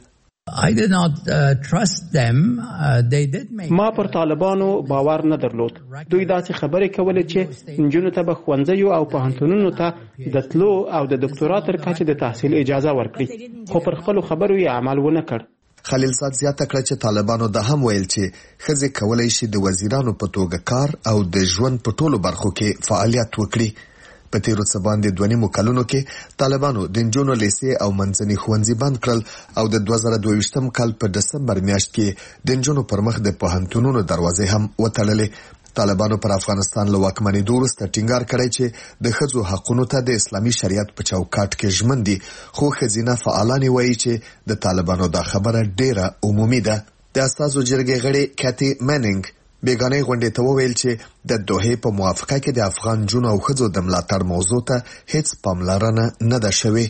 ما پر طالبانو باور نه درلود. دوی داسې خبرې کولې چې نجونو ته به ښوونځیو او پوهنتونونو ته د تلو او د دکتورا تر کچې د تحصیل اجازه ورکړي، خو پر خپلو خبرو یې عمل ونه کړ. خلیلزاد زیاته کړه چې طالبانو دا هم ویل چې ښځې کولی شي د وزیرانو په توګه کار او د ژوند په ټولو برخو کې فعالیت وکړي. په تیرو څه باندې 2.5 کلونو کې طالبانو د نجونو لیسې او منځني ښوونځي بند کړل او د 2022 کال په دسمبر میاشت کې د نجونو پر مخ د پوهنتونونو دروازې هم وتړلې. طالبانو پر افغانستان له واکمنېدو وروسته ټینګار کړی چې د ښځو حقونو ته د اسلامي شریعت په چوکاټ کې ژمن دي، خو ښځینه فعالان وایي چې د طالبانو دا خبره ډیره عمومي ده. د استازو جرګې غړي کاتی میننګ بیگانه غونډې ته وویل چې د دوحې په موافقه کې د افغان جنو او ښځو د ملاتړ موضوع ته هیڅ پاملرنه نه ده شوې.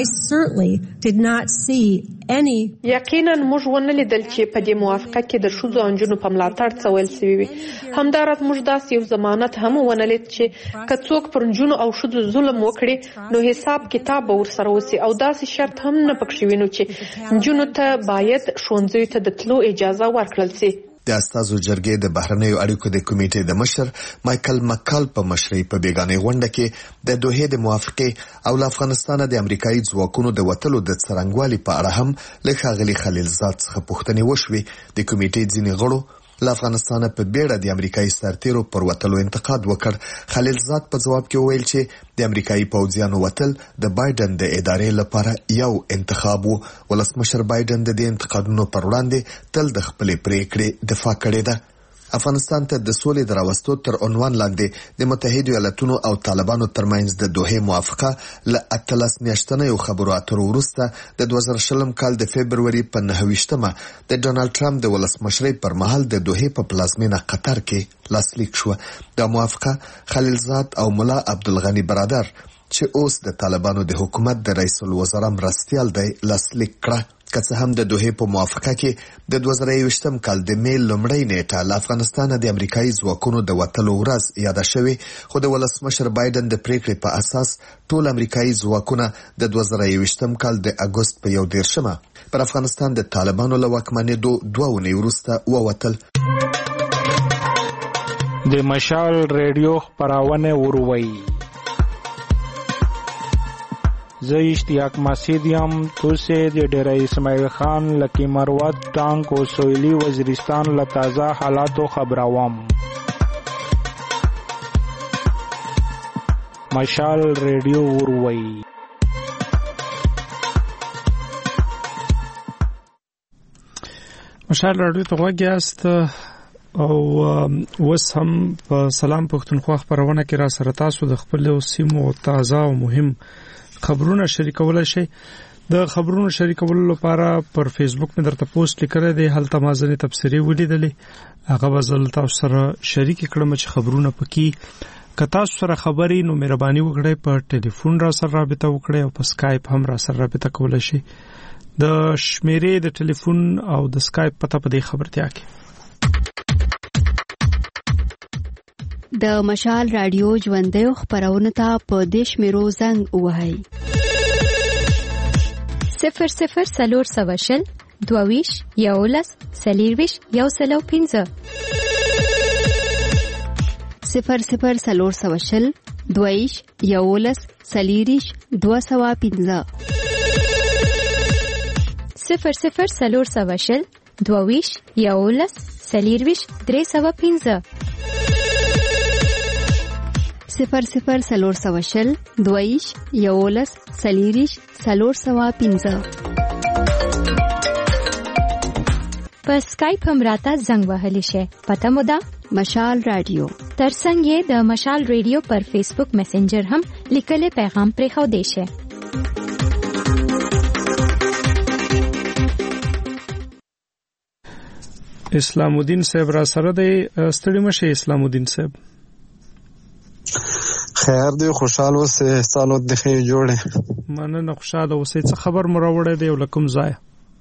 یقینا موږ ونه لیدل چې په دې موافقه کې د ښځو او نجونو په ملاتړ څه ویل شوي وي. همداراز موږ داسې یو ضمانت هم ونه لید چې که څوک پر نجونو او ښځو ظلم وکړي نو حساب کتاب به ورسره وسي، او داسې شرط هم نه پکښې وینو چې نجونو ته باید ښوونځیو ته د تلو اجازه ورکړل سي. د استازو جرګې د بهرنیو اړیکو د کمیټې د مشر مایکل مکال په مشرۍ په بیگانه غونډه کې د دوحې د موافقې او له افغانستانه د امریکایي ځواکونو د وتلو د څرنګوالي په اړه هم له ښاغلي خلیلزاد څخه پوښتنې وشوې. د کمیټې ځینې غړو له افغانستانه په بیړه د امریکایي سرتیرو پر وتلو انتقاد وکړ. خلیلزاد په ځواب کې وویل چې د امریکایي پوځیانو وتل د بایدن د ادارې لپاره یو انتخاب و. ولسمشر بایدن د دې انتقادونو پر وړاندې تل د خپلې پریکړې دفاع کړې ده. افغانستان ته د سولې د راوستو تر عنوان لاندې د متحده ایالاتونو او طالبانو ترمنځ د دوحې موافقه له 18 میاشتنیو خبرو اترو وروسته د 2020 کال د فبروري په 9 د ډونالد ټرمپ د ولسمشرۍ پر مهال د دوحې په پلازمینه قطر کې لاسلیک شو. د موافقه خلیلزاد او ملا عبدالغنی برادر چې اوس د طالبانو د حکومت د رئیس الوزرا مرستیال دی لاسلیک کړه. که څه هم د دوحې په موافقه کې د 2021 کال د می لومړۍ نیټه له افغانستانه د امریکایي ځواکونو د وتلو ورځ یاده شوې، خو د ولسمشر بایدن د پریکړې په اساس ټول امریکایي ځواکونه د 2021 کال د اګوست په 1 پر افغانستان د طالبانو له واکمنېدو 2 اونۍ وروسته ووتل. د مشال ریډیو خپرونه وروي. زه اشتیاق مسعود یم. توسه د ډیره اسماعیل خان لکی مروت ټانک او سویلی وزیرستان له تازه حالاتو خبروم. مشال ریډیو وروي. مشال ریډیو ته وګیاست او وس هم په سلام پښتونخوا خبرونه کې را سره تاسو د خپل سیمو تازه او مهم خبرونه شریکول شي. د خبرونو شریکولو لپاره پر فیسبوک مې درته پوسټ لیکل دی، هلته ما ځنې تبصرې ولیدلې، هغه وزل تاسو سره شریک کړم چې خبرونه پکې که تاسو سره خبرې نو مهرباني وکړئ په ټلیفون را سره رابطه وکړئ او په سکایپ هم را سره رابطه کولای شئ. د شمیرې د ټلیفون او د سکایپ پته په دې خبرتیا کې. د مشال رادیو ژوندۍ خبرونه ته په دې شمیرو زنګ ووهئ. 00 22 11 40 105 00 22 11 40 205 00 22 11 40 305 00 22 11 40 305 په سکایپ هم راته زنګ وهلی شي. پته مو ده مشال رادیو. ترڅنګ یې د مشال رادیو پر فیسبوک میسنجر هم لیکلي پیغام پرې خو دی شي. اسلام الدین صاحب را سره دی. ستړي مشه اسلام الدین صاحب. خیر دی، خوشاله اوسه، سالو د خیر جوړه. مننه، خوشاله اوسه. څه خبر مراوړې دی ولکم ځای؟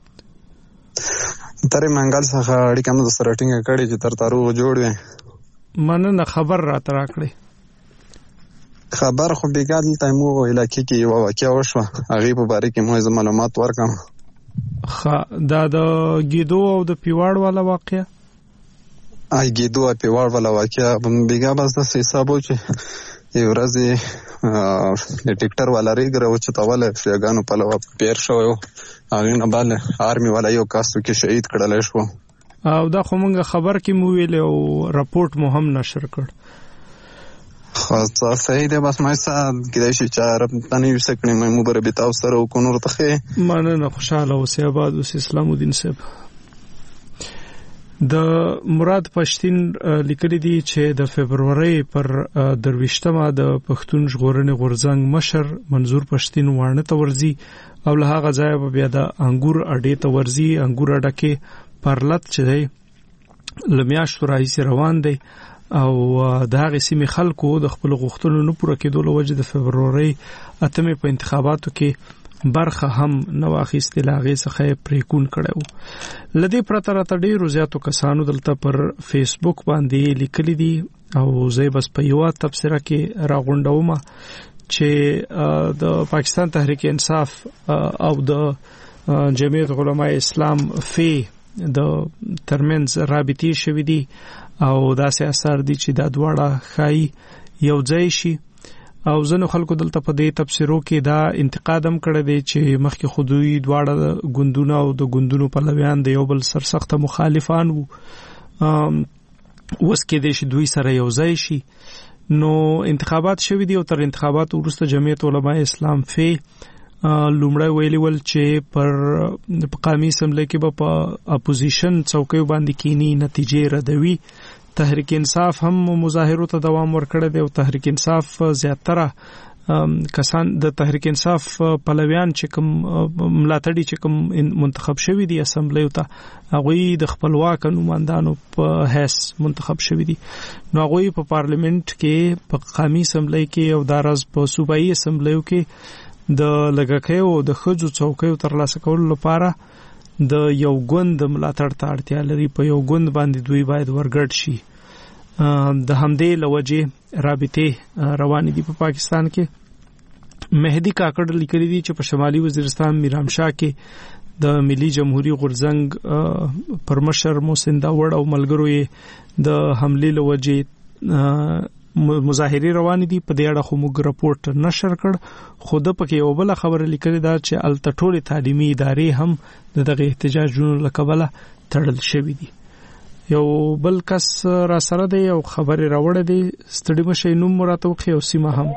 ترې منګل څخه اړیکه مو سره ټینګه کړې چې تر تارو جوړ وي. مننه، خبر را ترا کړې. خبر خو بیګال تایمو علاقې کې یو واقعیا وشو، هغه په باره کې مو معلومات ورکړم. دا د ګیدو او د پیواړ والا واقعیا ګیدو او پیواړ والا واقعیا بیګا بس د حسابو چې یو ورځ د ټیکټر والا ریګره او چې تاواله فریګانو په لوا پیر شو هغه نه بل آرمي والا یو کاسو کې شهید کړل شو او دا خو موږ خبر کې مو ویل او راپورټ مو هم نشر کړ خاص صحیح ده بس ما سره کېدای شي چې عرب تنه وسکړي مې مبر به تاسو سره کو نور ته مننه خوشاله اوسئ آباد اوسئ اسلام الدین صاحب د مراد پښتين لیکلي دي چې د فبرवरी پر درويشتمه د پښتون ژغورنې غورځنګ مشر منظور پښتين وانه تورزي او له هغه ځای په بیا د انګور اډې تورزي انګور اډه کې پرلط چې دی لمیاشتو راځي روان دی او د هغه سیمې خلکو د خپل غوښتنو نه پوره کېدو له وجې د فبرवरी اتمه په انتخاباتو کې برخه هم نو اخیستل هغه څخه پریکون کړو لدی پرته راته ډیرو زیاتو کسانو دلته پر فیسبوک باندې لیکلي دي او زه بس په یو تبصره کې راغونډوم چې د پاکستان تحریک انصاف او د جمعیت علماء اسلام فی د ترمنځ رابطې شوې دي او داسې اثر دي چې دا دواړه خای یو ځای شي او ځنو خلکو دلته په دې تفسیرو کې دا انتقاد هم کړی دی چې مخکې خودوی دواړه ګوندونه او د ګوندونو پلویان د یو بل سرسخت مخالفان وو اوس کې د دوی سره یو ځای شي نو انتخابات شوي دي او تر انتخابات وروسته جمعیت علماء اسلام فی لومړی ویلي ول چې پر قومي اسمبلی کې به په اپوزیشن څوکۍ باندې کینی نتیجې ردوي تحریک انصاف هم مظاهرو ته دوام ورکړی دی او تحریک انصاف زیاتره کسان د تحریک انصاف پلویان چې کوم ملاتړي چې کوم منتخب شوی دي اسمبلی ته هغه د خپلواک نمائندانو په حیث منتخب شوی دي نو هغه په پارلیمنت کې په قومي اسمبلی کې او دارز په صوبایي اسمبلیو کې د لګکیو د خځو څوکیو ترلاسه کولو لپاره د یو ګوند ملاتړ ته اړتیا لري په یو ګوند باندې دوی باید ورګډ شي د همدې لوجه رابطه روانې دي په پاکستان کې مهدی کاکړ لیکلي دي چې په شمالي وزیرستان میرامشاه کې د ملي جمهوریت غورځنګ پر مشر محسن داوړ او ملګرو یې د حمله لوجه مظاهره روان دي په دې اړه خو موږ راپورټ نشر کړ خو د پکې یو بل خبره لیکلې ده چې الټټولي تعلیمي ادارې هم دغه احتجاجونو لکبله تړل شوې دي یو بل کس را سره دی او خبره راوړې دي ستړي مشه نوم مراته خو او سیمه هم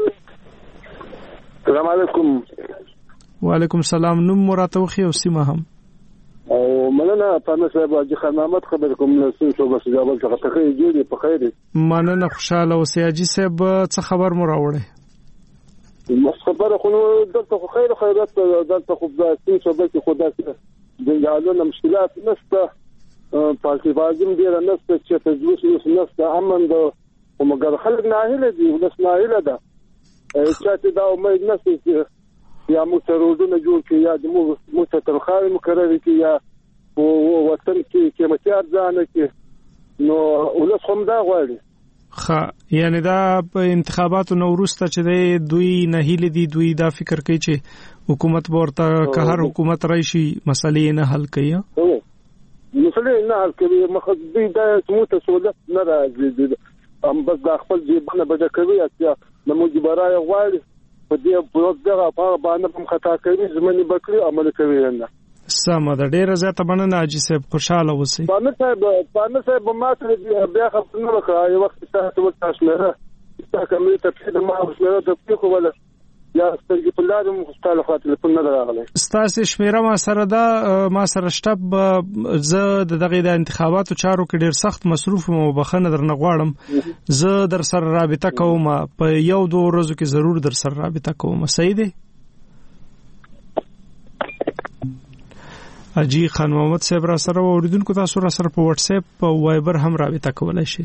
السلام علیکم وعلیکم السلام نوم مراته خو او سیمه هم او مننه پانه صاحب حاجی خانامت خبر کوم نسو شو بس جواب څخه تخې جوړې په خیر مننه خوشاله اوسې حاجی صاحب څه خبر مو راوړې مس خبره خو دلته خو خیر خیرات دلته خو د سین شو بل خدا کې د یالو مشکلات نشته پاکستان ډیر نشته چې تجویز نشته امن د ومګر خلک ناهیله دي ولس ناهیله ده چې دا امید نشته چې یا موټرونه جوړ کړي یا د موټر ترخاري مقرره کړي یا وطن کې قیمتي ارزانه کې نو ولس هم دا غواړي یعنی دا په انتخاباتو نو وروسته چې دوی نه هیله دي دوی دا فکر کوي چې حکومت ورته که هر حکومت راشي مسلې نه حل کوي مسلې نه حل کوي مخدي دا موټر سہولت نه راځي هم بس دا خپل جیبونه بده کوي چې د مجبرای غواړي په دې پروګرام په باندې هم خطا کوي زمونږ بکري عمل کوي نه سم د ډیره زیاته مننه حاجی صاحب خوشاله اوسئ پانه صاحب ما ته بیا خبرونه وکړه یو وخت تاسو ورته شمره تاسو کومه ته ما شمره ته خو ولا یا سترګې په لارم مختلف خاطر په نه راغلي ستاسو شمیره ما سره دا ما سره شتب زه دغه د انتخاباتو چارو کې ډیر سخت مصروف مو بخنه درنه غواړم زه در سره رابطه کوم په یو دو ورځو کې ضرور در سره رابطه کوم صحیح دی اجي خان محمد صاحب را سره اوریدونکو تاسو را سره په واتس اپ او وایبر هم رابطه کولای شئ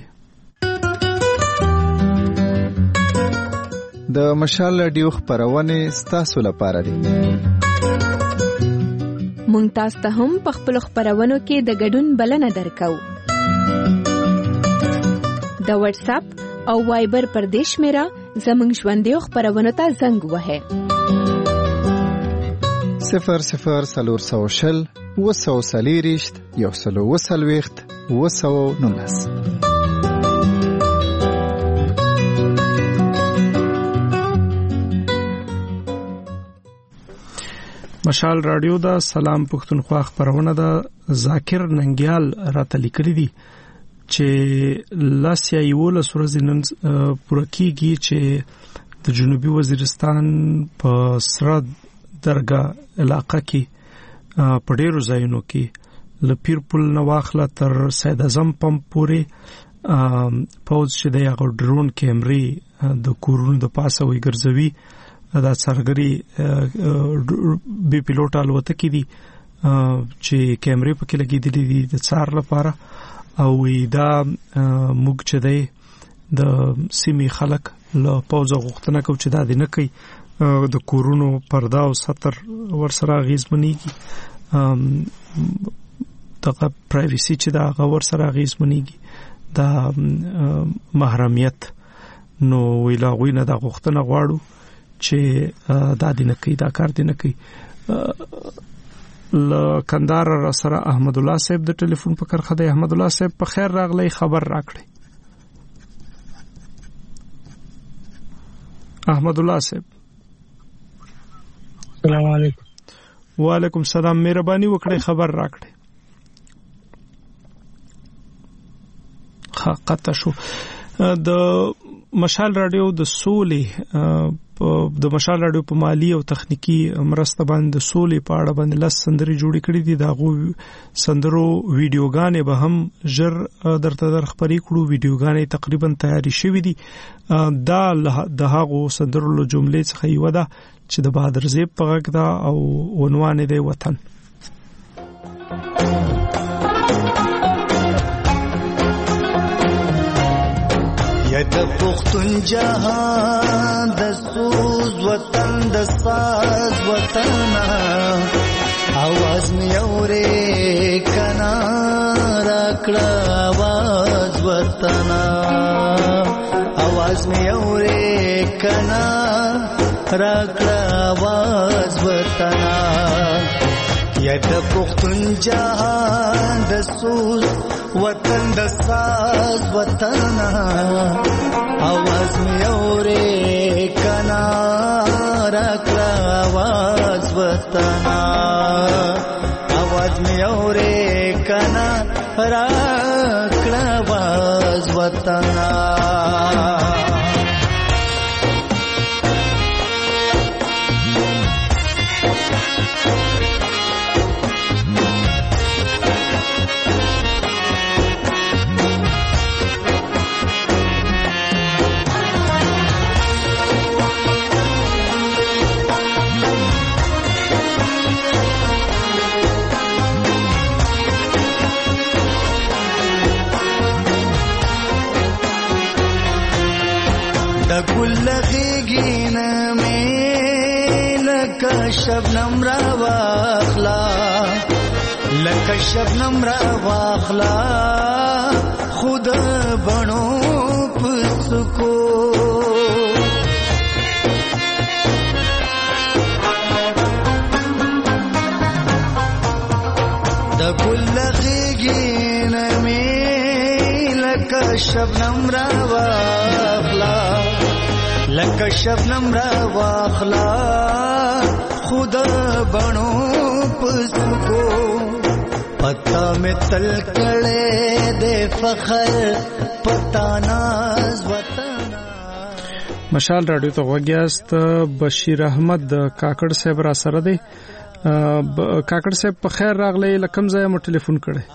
د مشال رادیو خبرونه ستاسو لپاره دي مونږ تاسو ته هم په خپل خبرونو کې د ګډون بلنه درکو د واتس اپ او وایبر پر دیش میرا زمنګ ژوندې خبرونه ته زنګ وهه 0040 240 140 219. مشال رادیو دا سلام پښتونخوا خبرونه دا ذاکر ننګیال راته لیکلي دي چې لاسیا یول سورز نن پوره کیږي چې د جنوبي وزیرستان په سره درګه علاقه کې په ډیرو ځایونو کې لپیر پل نواخله تر سید اعظم پمپ پورې پوز چې د یو ډرون کیمرې د کورونو د پاسه وي ګرځوي دا سرګري بي پيلوټ الوتکې دي چې کیمرې پکې لګېدلې دي د څار لپاره او دا موږ چې دی د سیمې خلک له پوزه غوښتنه کوي چې دا د نه کوي د کورونو پرده او ستر ورسره غیزمنېږي دغه پرایویسي چې دا ورسره غیزمنېږي دا محرمیت نو ویلاغوی نه دا غوښتنه غواړو چې دا دینه کوي دا کار دینه کوي ل کندهار را سره احمد الله صاحب د ټلیفون په کرخه دی. احمد الله صاحب په خیر راغلی خبر راکړي. احمد الله صاحب السلام علیکم. وعلیکم السلام. مهرباني وکړئ خبر راکړئ. حقیقت شو د مشال رادیو د سولې د مشال رادیو په مالی او تخنیکی مرسته باندې سولې په اړه باندې لس سندري جوړې کړې دي. دا غو سندرو ویډیوګانې به هم ژر درته درخبري کړو. ویډیوګانې تقریبا تیاری شوې دي. دا د هغو سندرو له جملې څخه یو ده چې د بهادر زیب په غږ ده او عنوان دی وطن. یا د پښتون جهان د سوز وطن د ساز وطن आवाज می اورې کنا راکړه आवाज وطن आवाज می اورې کنا راکړه आवाज وطن یا د پښتون جهان د سوز وطن د ساز وطن आवाज می اورې کنا راکړه आवाज وطن आवाज می اورې کنا راکړه आवाज وطن. شبنم را واخلا لکه شبنم را واخلا خود بنو پسکو د ګل غیګین می لکه شبنم را واخلا لکه شبنم را واخلا خود بنو پسکو پتا میں تل کڑے دے فخر پتا ناز وطن. مشال رادیو ته وګیاست. بشیر احمد کاکړ صاحب را سره دی. کاکړ صاحب په خیر راغلی. لکم ځای مو ټلیفون کړی؟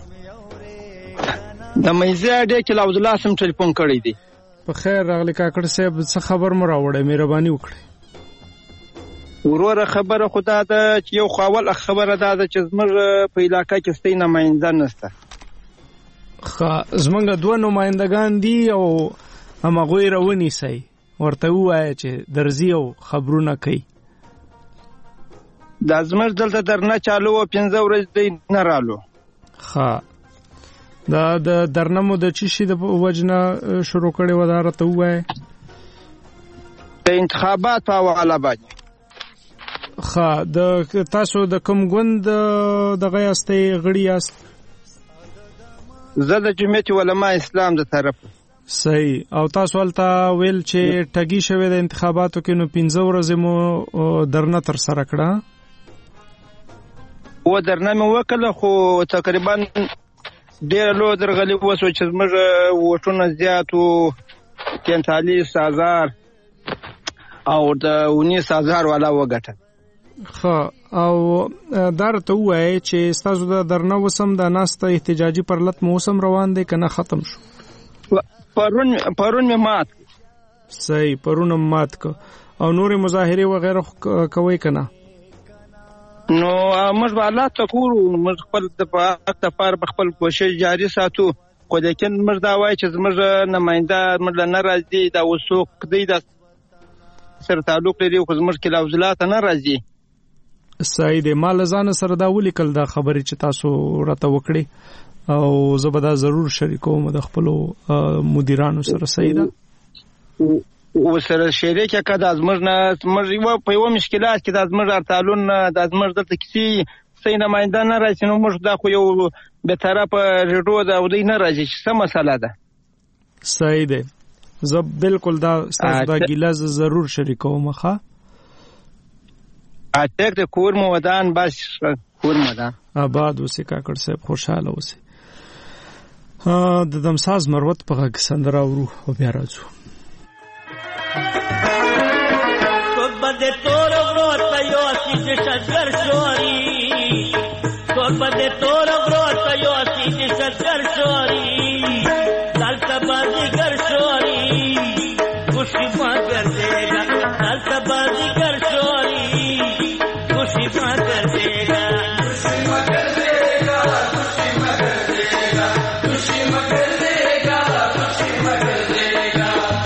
د مېزه اډې کې عبد الله سم ټلیفون کړی دی. په خیر راغلی کاکړ صاحب. څه خبر مو راوړی؟ مهرباني وکړئ. وروره خبره خدا ده چې یو خاول خبره ده چې زموږ په علاقې کې ستې نماینده نشته. زمونږ دوه نمایندگان دي او همغوی رواني سي ورته وایي چې درځي او خبرونه کوي. دا زموږ دلته درنه چالو او 15 ورځې نه رالو. دا د درنمو د چی شي د وجنه شروع کړي ودارته وایي د انتخابات په حواله باندې. ښه د تاسو د کوم ګوند دغه یاستئ غړي یاست؟ زه د جمعیت علما اسلام د طرف. صحیح. او تاسو هلته ویل چې ټګي شوې د انتخاباتو کې نو 15 ورځې مو درنه ترسره کړه. و درنه مې وکړه خو تقریبا ډېر لوی درغلي وسو چې زموږ ووټونه زیات وو 43,000 او د 19,000 والا وګټل. ښه او دا راته ووایئ چې ستاسو د درنه وسم د ناسته احتجاجي پرلط موسم روان دی که نه ختم شو؟ پرون مې مات. صحیح، پرون مات که. او نورې مظاهرې وغیره کوئ که نه؟ نو موږ به الله ته ګورو، موږ خپل د حق دپاره په خپل کوشش جاري ساتو، خو لیکن موږ دا وایو چې زموږ نماینده موږ له نه راځي، دا اوس څوک دی د سره تعلق لري خو زموږ کې لوزلات نه راځي. صحیح دی. ما له ځانه سره دا ولیکل دا خبرې چې تاسو راته وکړې او زه به دا ضرور شریکوم د خپلو مدیرانو سره. صحیح ده. وسره شریک که د زموږ نه زموږ په یوه مشکلات کې د زموږ ارتالون د زموږ دلته کسي صحیح نماینده نه راځي، نو موږ دا خو یو بېطرفه ریډیو ده او دوی نه راځي چې څه مسله ده. صحیح دی. زه بالکل دا ستاسو دا ګیله زه ضرور شریکوم. ښه ټیک د کور مو ودان، بس کور مو ودان. آباد اوسې کاکړ صاحب، خوشحاله اوسې. د دمساز مروت په غږ سندره اورو او بیا راځو. څوک به د تور غرو ته یوسي د شجر شوري، څوک به د تور غرو ته یوسي د شجر شوري، دلته بازیګر شوري خوشي ما ګرځېږه، دلته بازیګر شوري خوشي ما ګرځېږه، خوشي ما ګرځېږه، خوشي ما ګرځېږه، خوشي ما ګرځېږه، خوشي ما ګرځېږه.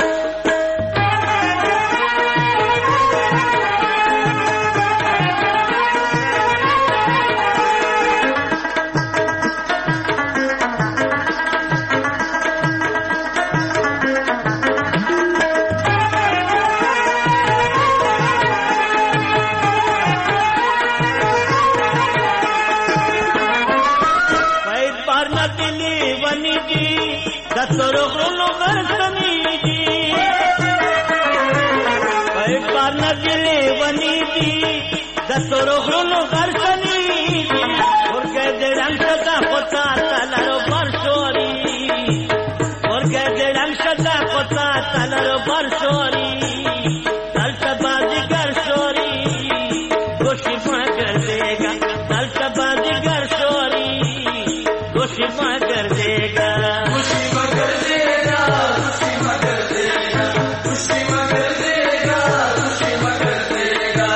سرو غرونو غرسنی ورګه د رنګ صدا پتا تلرو برشوري ورګه د رنګ صدا پتا تلرو برشوري دلته بازیګر شوري خوشي مگر دیګا دلته بازیګر شوري خوشي مگر دیګا خوشي مگر دیګا خوشي مگر دیګا خوشي مگر دیګا خوشي مگر دیګا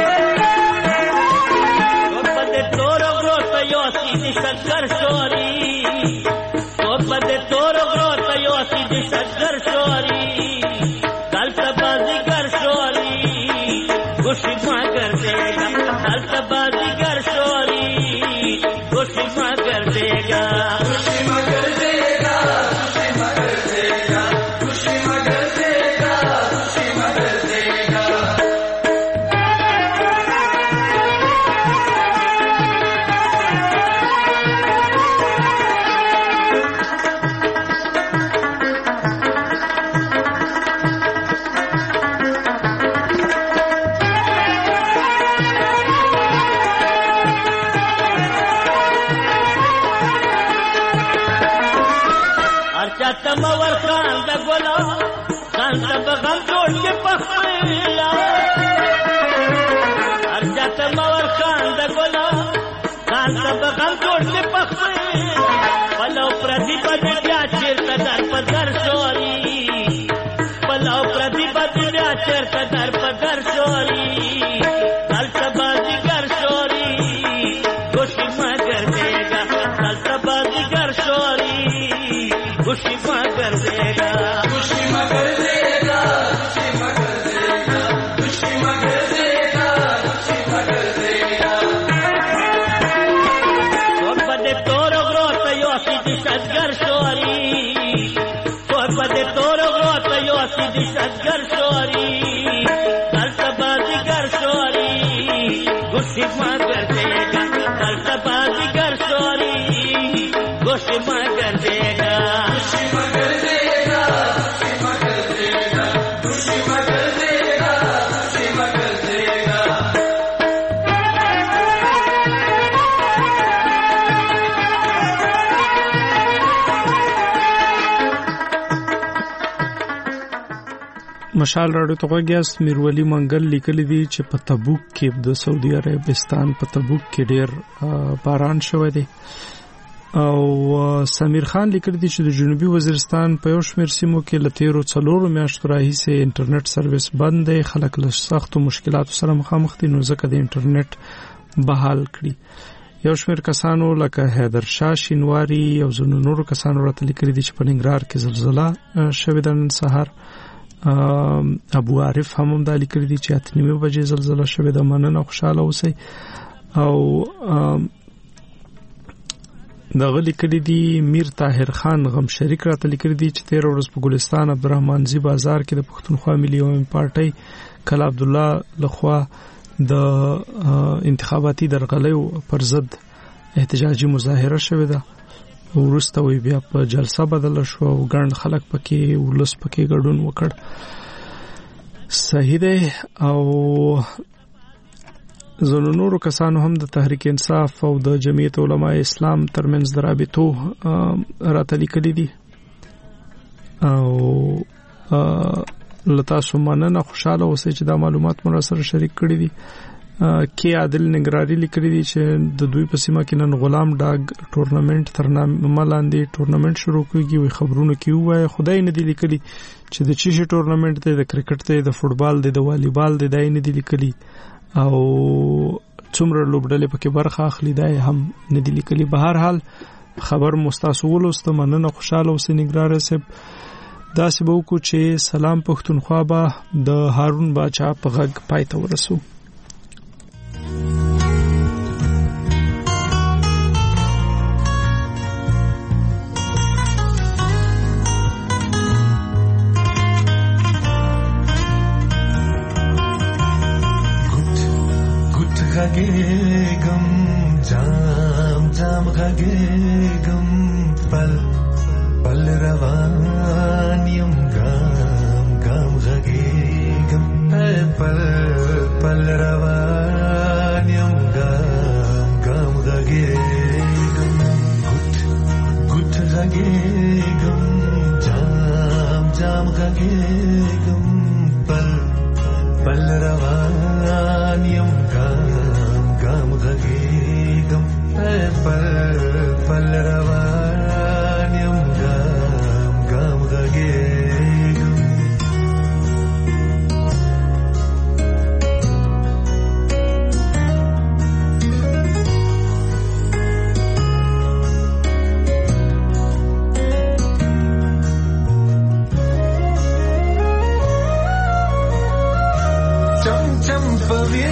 شجر شوري صحبت تور غروت یوسی دی شجر شوري دلته بازیګر شوري خوشي مگر دیګا دلته بازیګر شوري خوشي مگر دیګا خوشي مگر دیګا خوشي مگر دیګا خوشي مگر دیګا خوشي مگر دیګا تمور خان د ګلا خان تب غم جوړ کې پخلا ارجا تمور خان د ګلا خان تب غم جوړ کې پخلا پلو پردیپ بیا چیرته در پدر شوري پلو پردیپ بیا چیرته در پدر شوري دلته بازیګر شوري خوشي مگر دیګا دلته بازیګر شوري خوشي مگر دیگا خوشي مگر دیگا خوشي مگر دیگا خوشي مگر دیگا خوشي مگر دیگا صحبت تور غروت یوسی دی شجر شوري صحبت تور غروت یوسی دی شجر شوري دلته بازیګر شوري दोषी मगर देगा مشال راډیو ته غوږیاست. میرولی منګل لیکلی دی چې په تبوک کې د سعودي عربستان په تبوک کې ډیر باران شوی دی او سمیر خان لیکلی دی چې د جنوبي وزیرستان په یو شمېر سیمو کې له تیرو 4 میاشتو راهیسې انټرنیټ سرویس بند دی. خلک له سختو مشکلاتو سره مخامخ دي، نو ځکه د انټرنیټ بحال کړي. یو شمېر کسانو لکه حیدر شاه شینواری او ځینو نورو کسانو راته لیکلي دي چې په ننګرهار کې زلزله شوې ده نن سهار. ابو عارف هم دا لیکلي دي چې 8:30 بجې زلزله شوې ده. مننه، خوشاله اوسئ. او دغه لیکلي دي میر طاهر خان غم شریک راته لیکلي دي چې 13 ورځ په ګلستان عبدالرحمنزي بازار کې د پښتونخوا ملي عوامي پارټۍ کله عبد الله لخوا د انتخاباتي درغلیو پر ضد احتجاجي مظاهره شوې ده. ورسته وی بیا په جلسه بدل شو او ګڼ خلک پکې ولس پکې ګډون وکړ. صحیح ده. او زنو نورو کسانو هم د تحریک انصاف او د جمعیت علماء اسلام ترمنځ د رابطو راته لیکلي دي او لتا سومنه خوشاله اوسئ چې دا معلومات مو سره شریک کړي دي. کې عادل ننګرهاري لیکلي دي چې د دوی په سیمه کې نن غلام ډاګ ټورنمنت تر نامه لاندې ټورنمنت شروع کیږي. وي خبرونه کې وایي خدای نه دی لیکلي چې د چی شي ټورنمنت دی، د کرکټ دی، د فوتبال دی، د والیبال دی، دای نه دی لیکلي او څومره لوبډلې پکې برخه اخلي دای هم نه دی لیکلي. به هر حال خبر مستاسو ولوسته. مننه، خوشاله اوسئ. نګرهار صاحب داسې به وکړو چې سلام پښتونخوا به د هارون باچا په غږ پای ته ورسو. غږېږم جام جام غږېږم پل پل روان یم ګام ګام غږېږم پل پل روان یم ګام ګام غږېږم ګوت ګوت غږېږم جام جام غږېږم پل پل روان یم غږېږم پل پل روان یم ګام ګام غږېږم چم چم پوي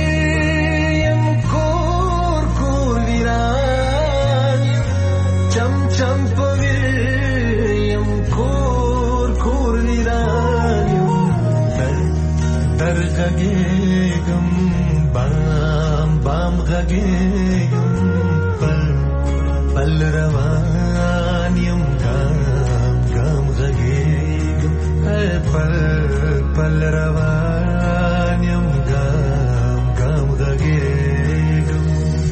غږېږم بام بام غږېږم پل پل روان یم ګام ګام غږېږم پل پل روان یم ګام ګام غږېږم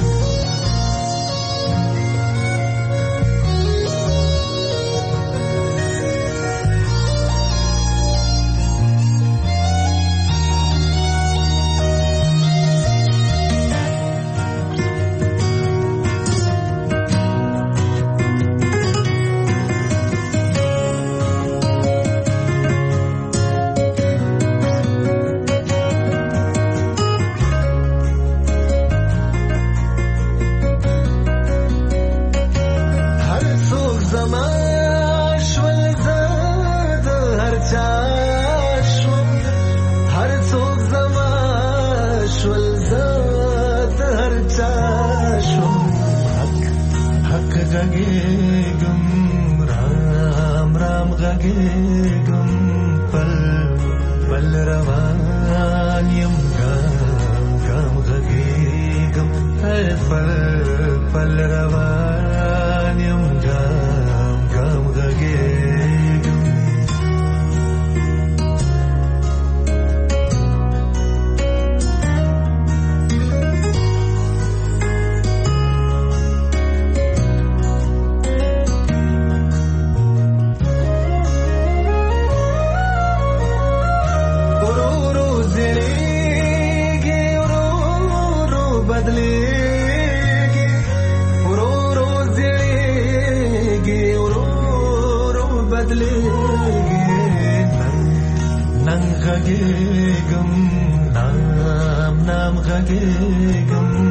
غږېږم رام رام غږېږم پل پل روان یم ګام ګام غږېږم پل پل روان یم ګام غږېږم نام نام غږېږم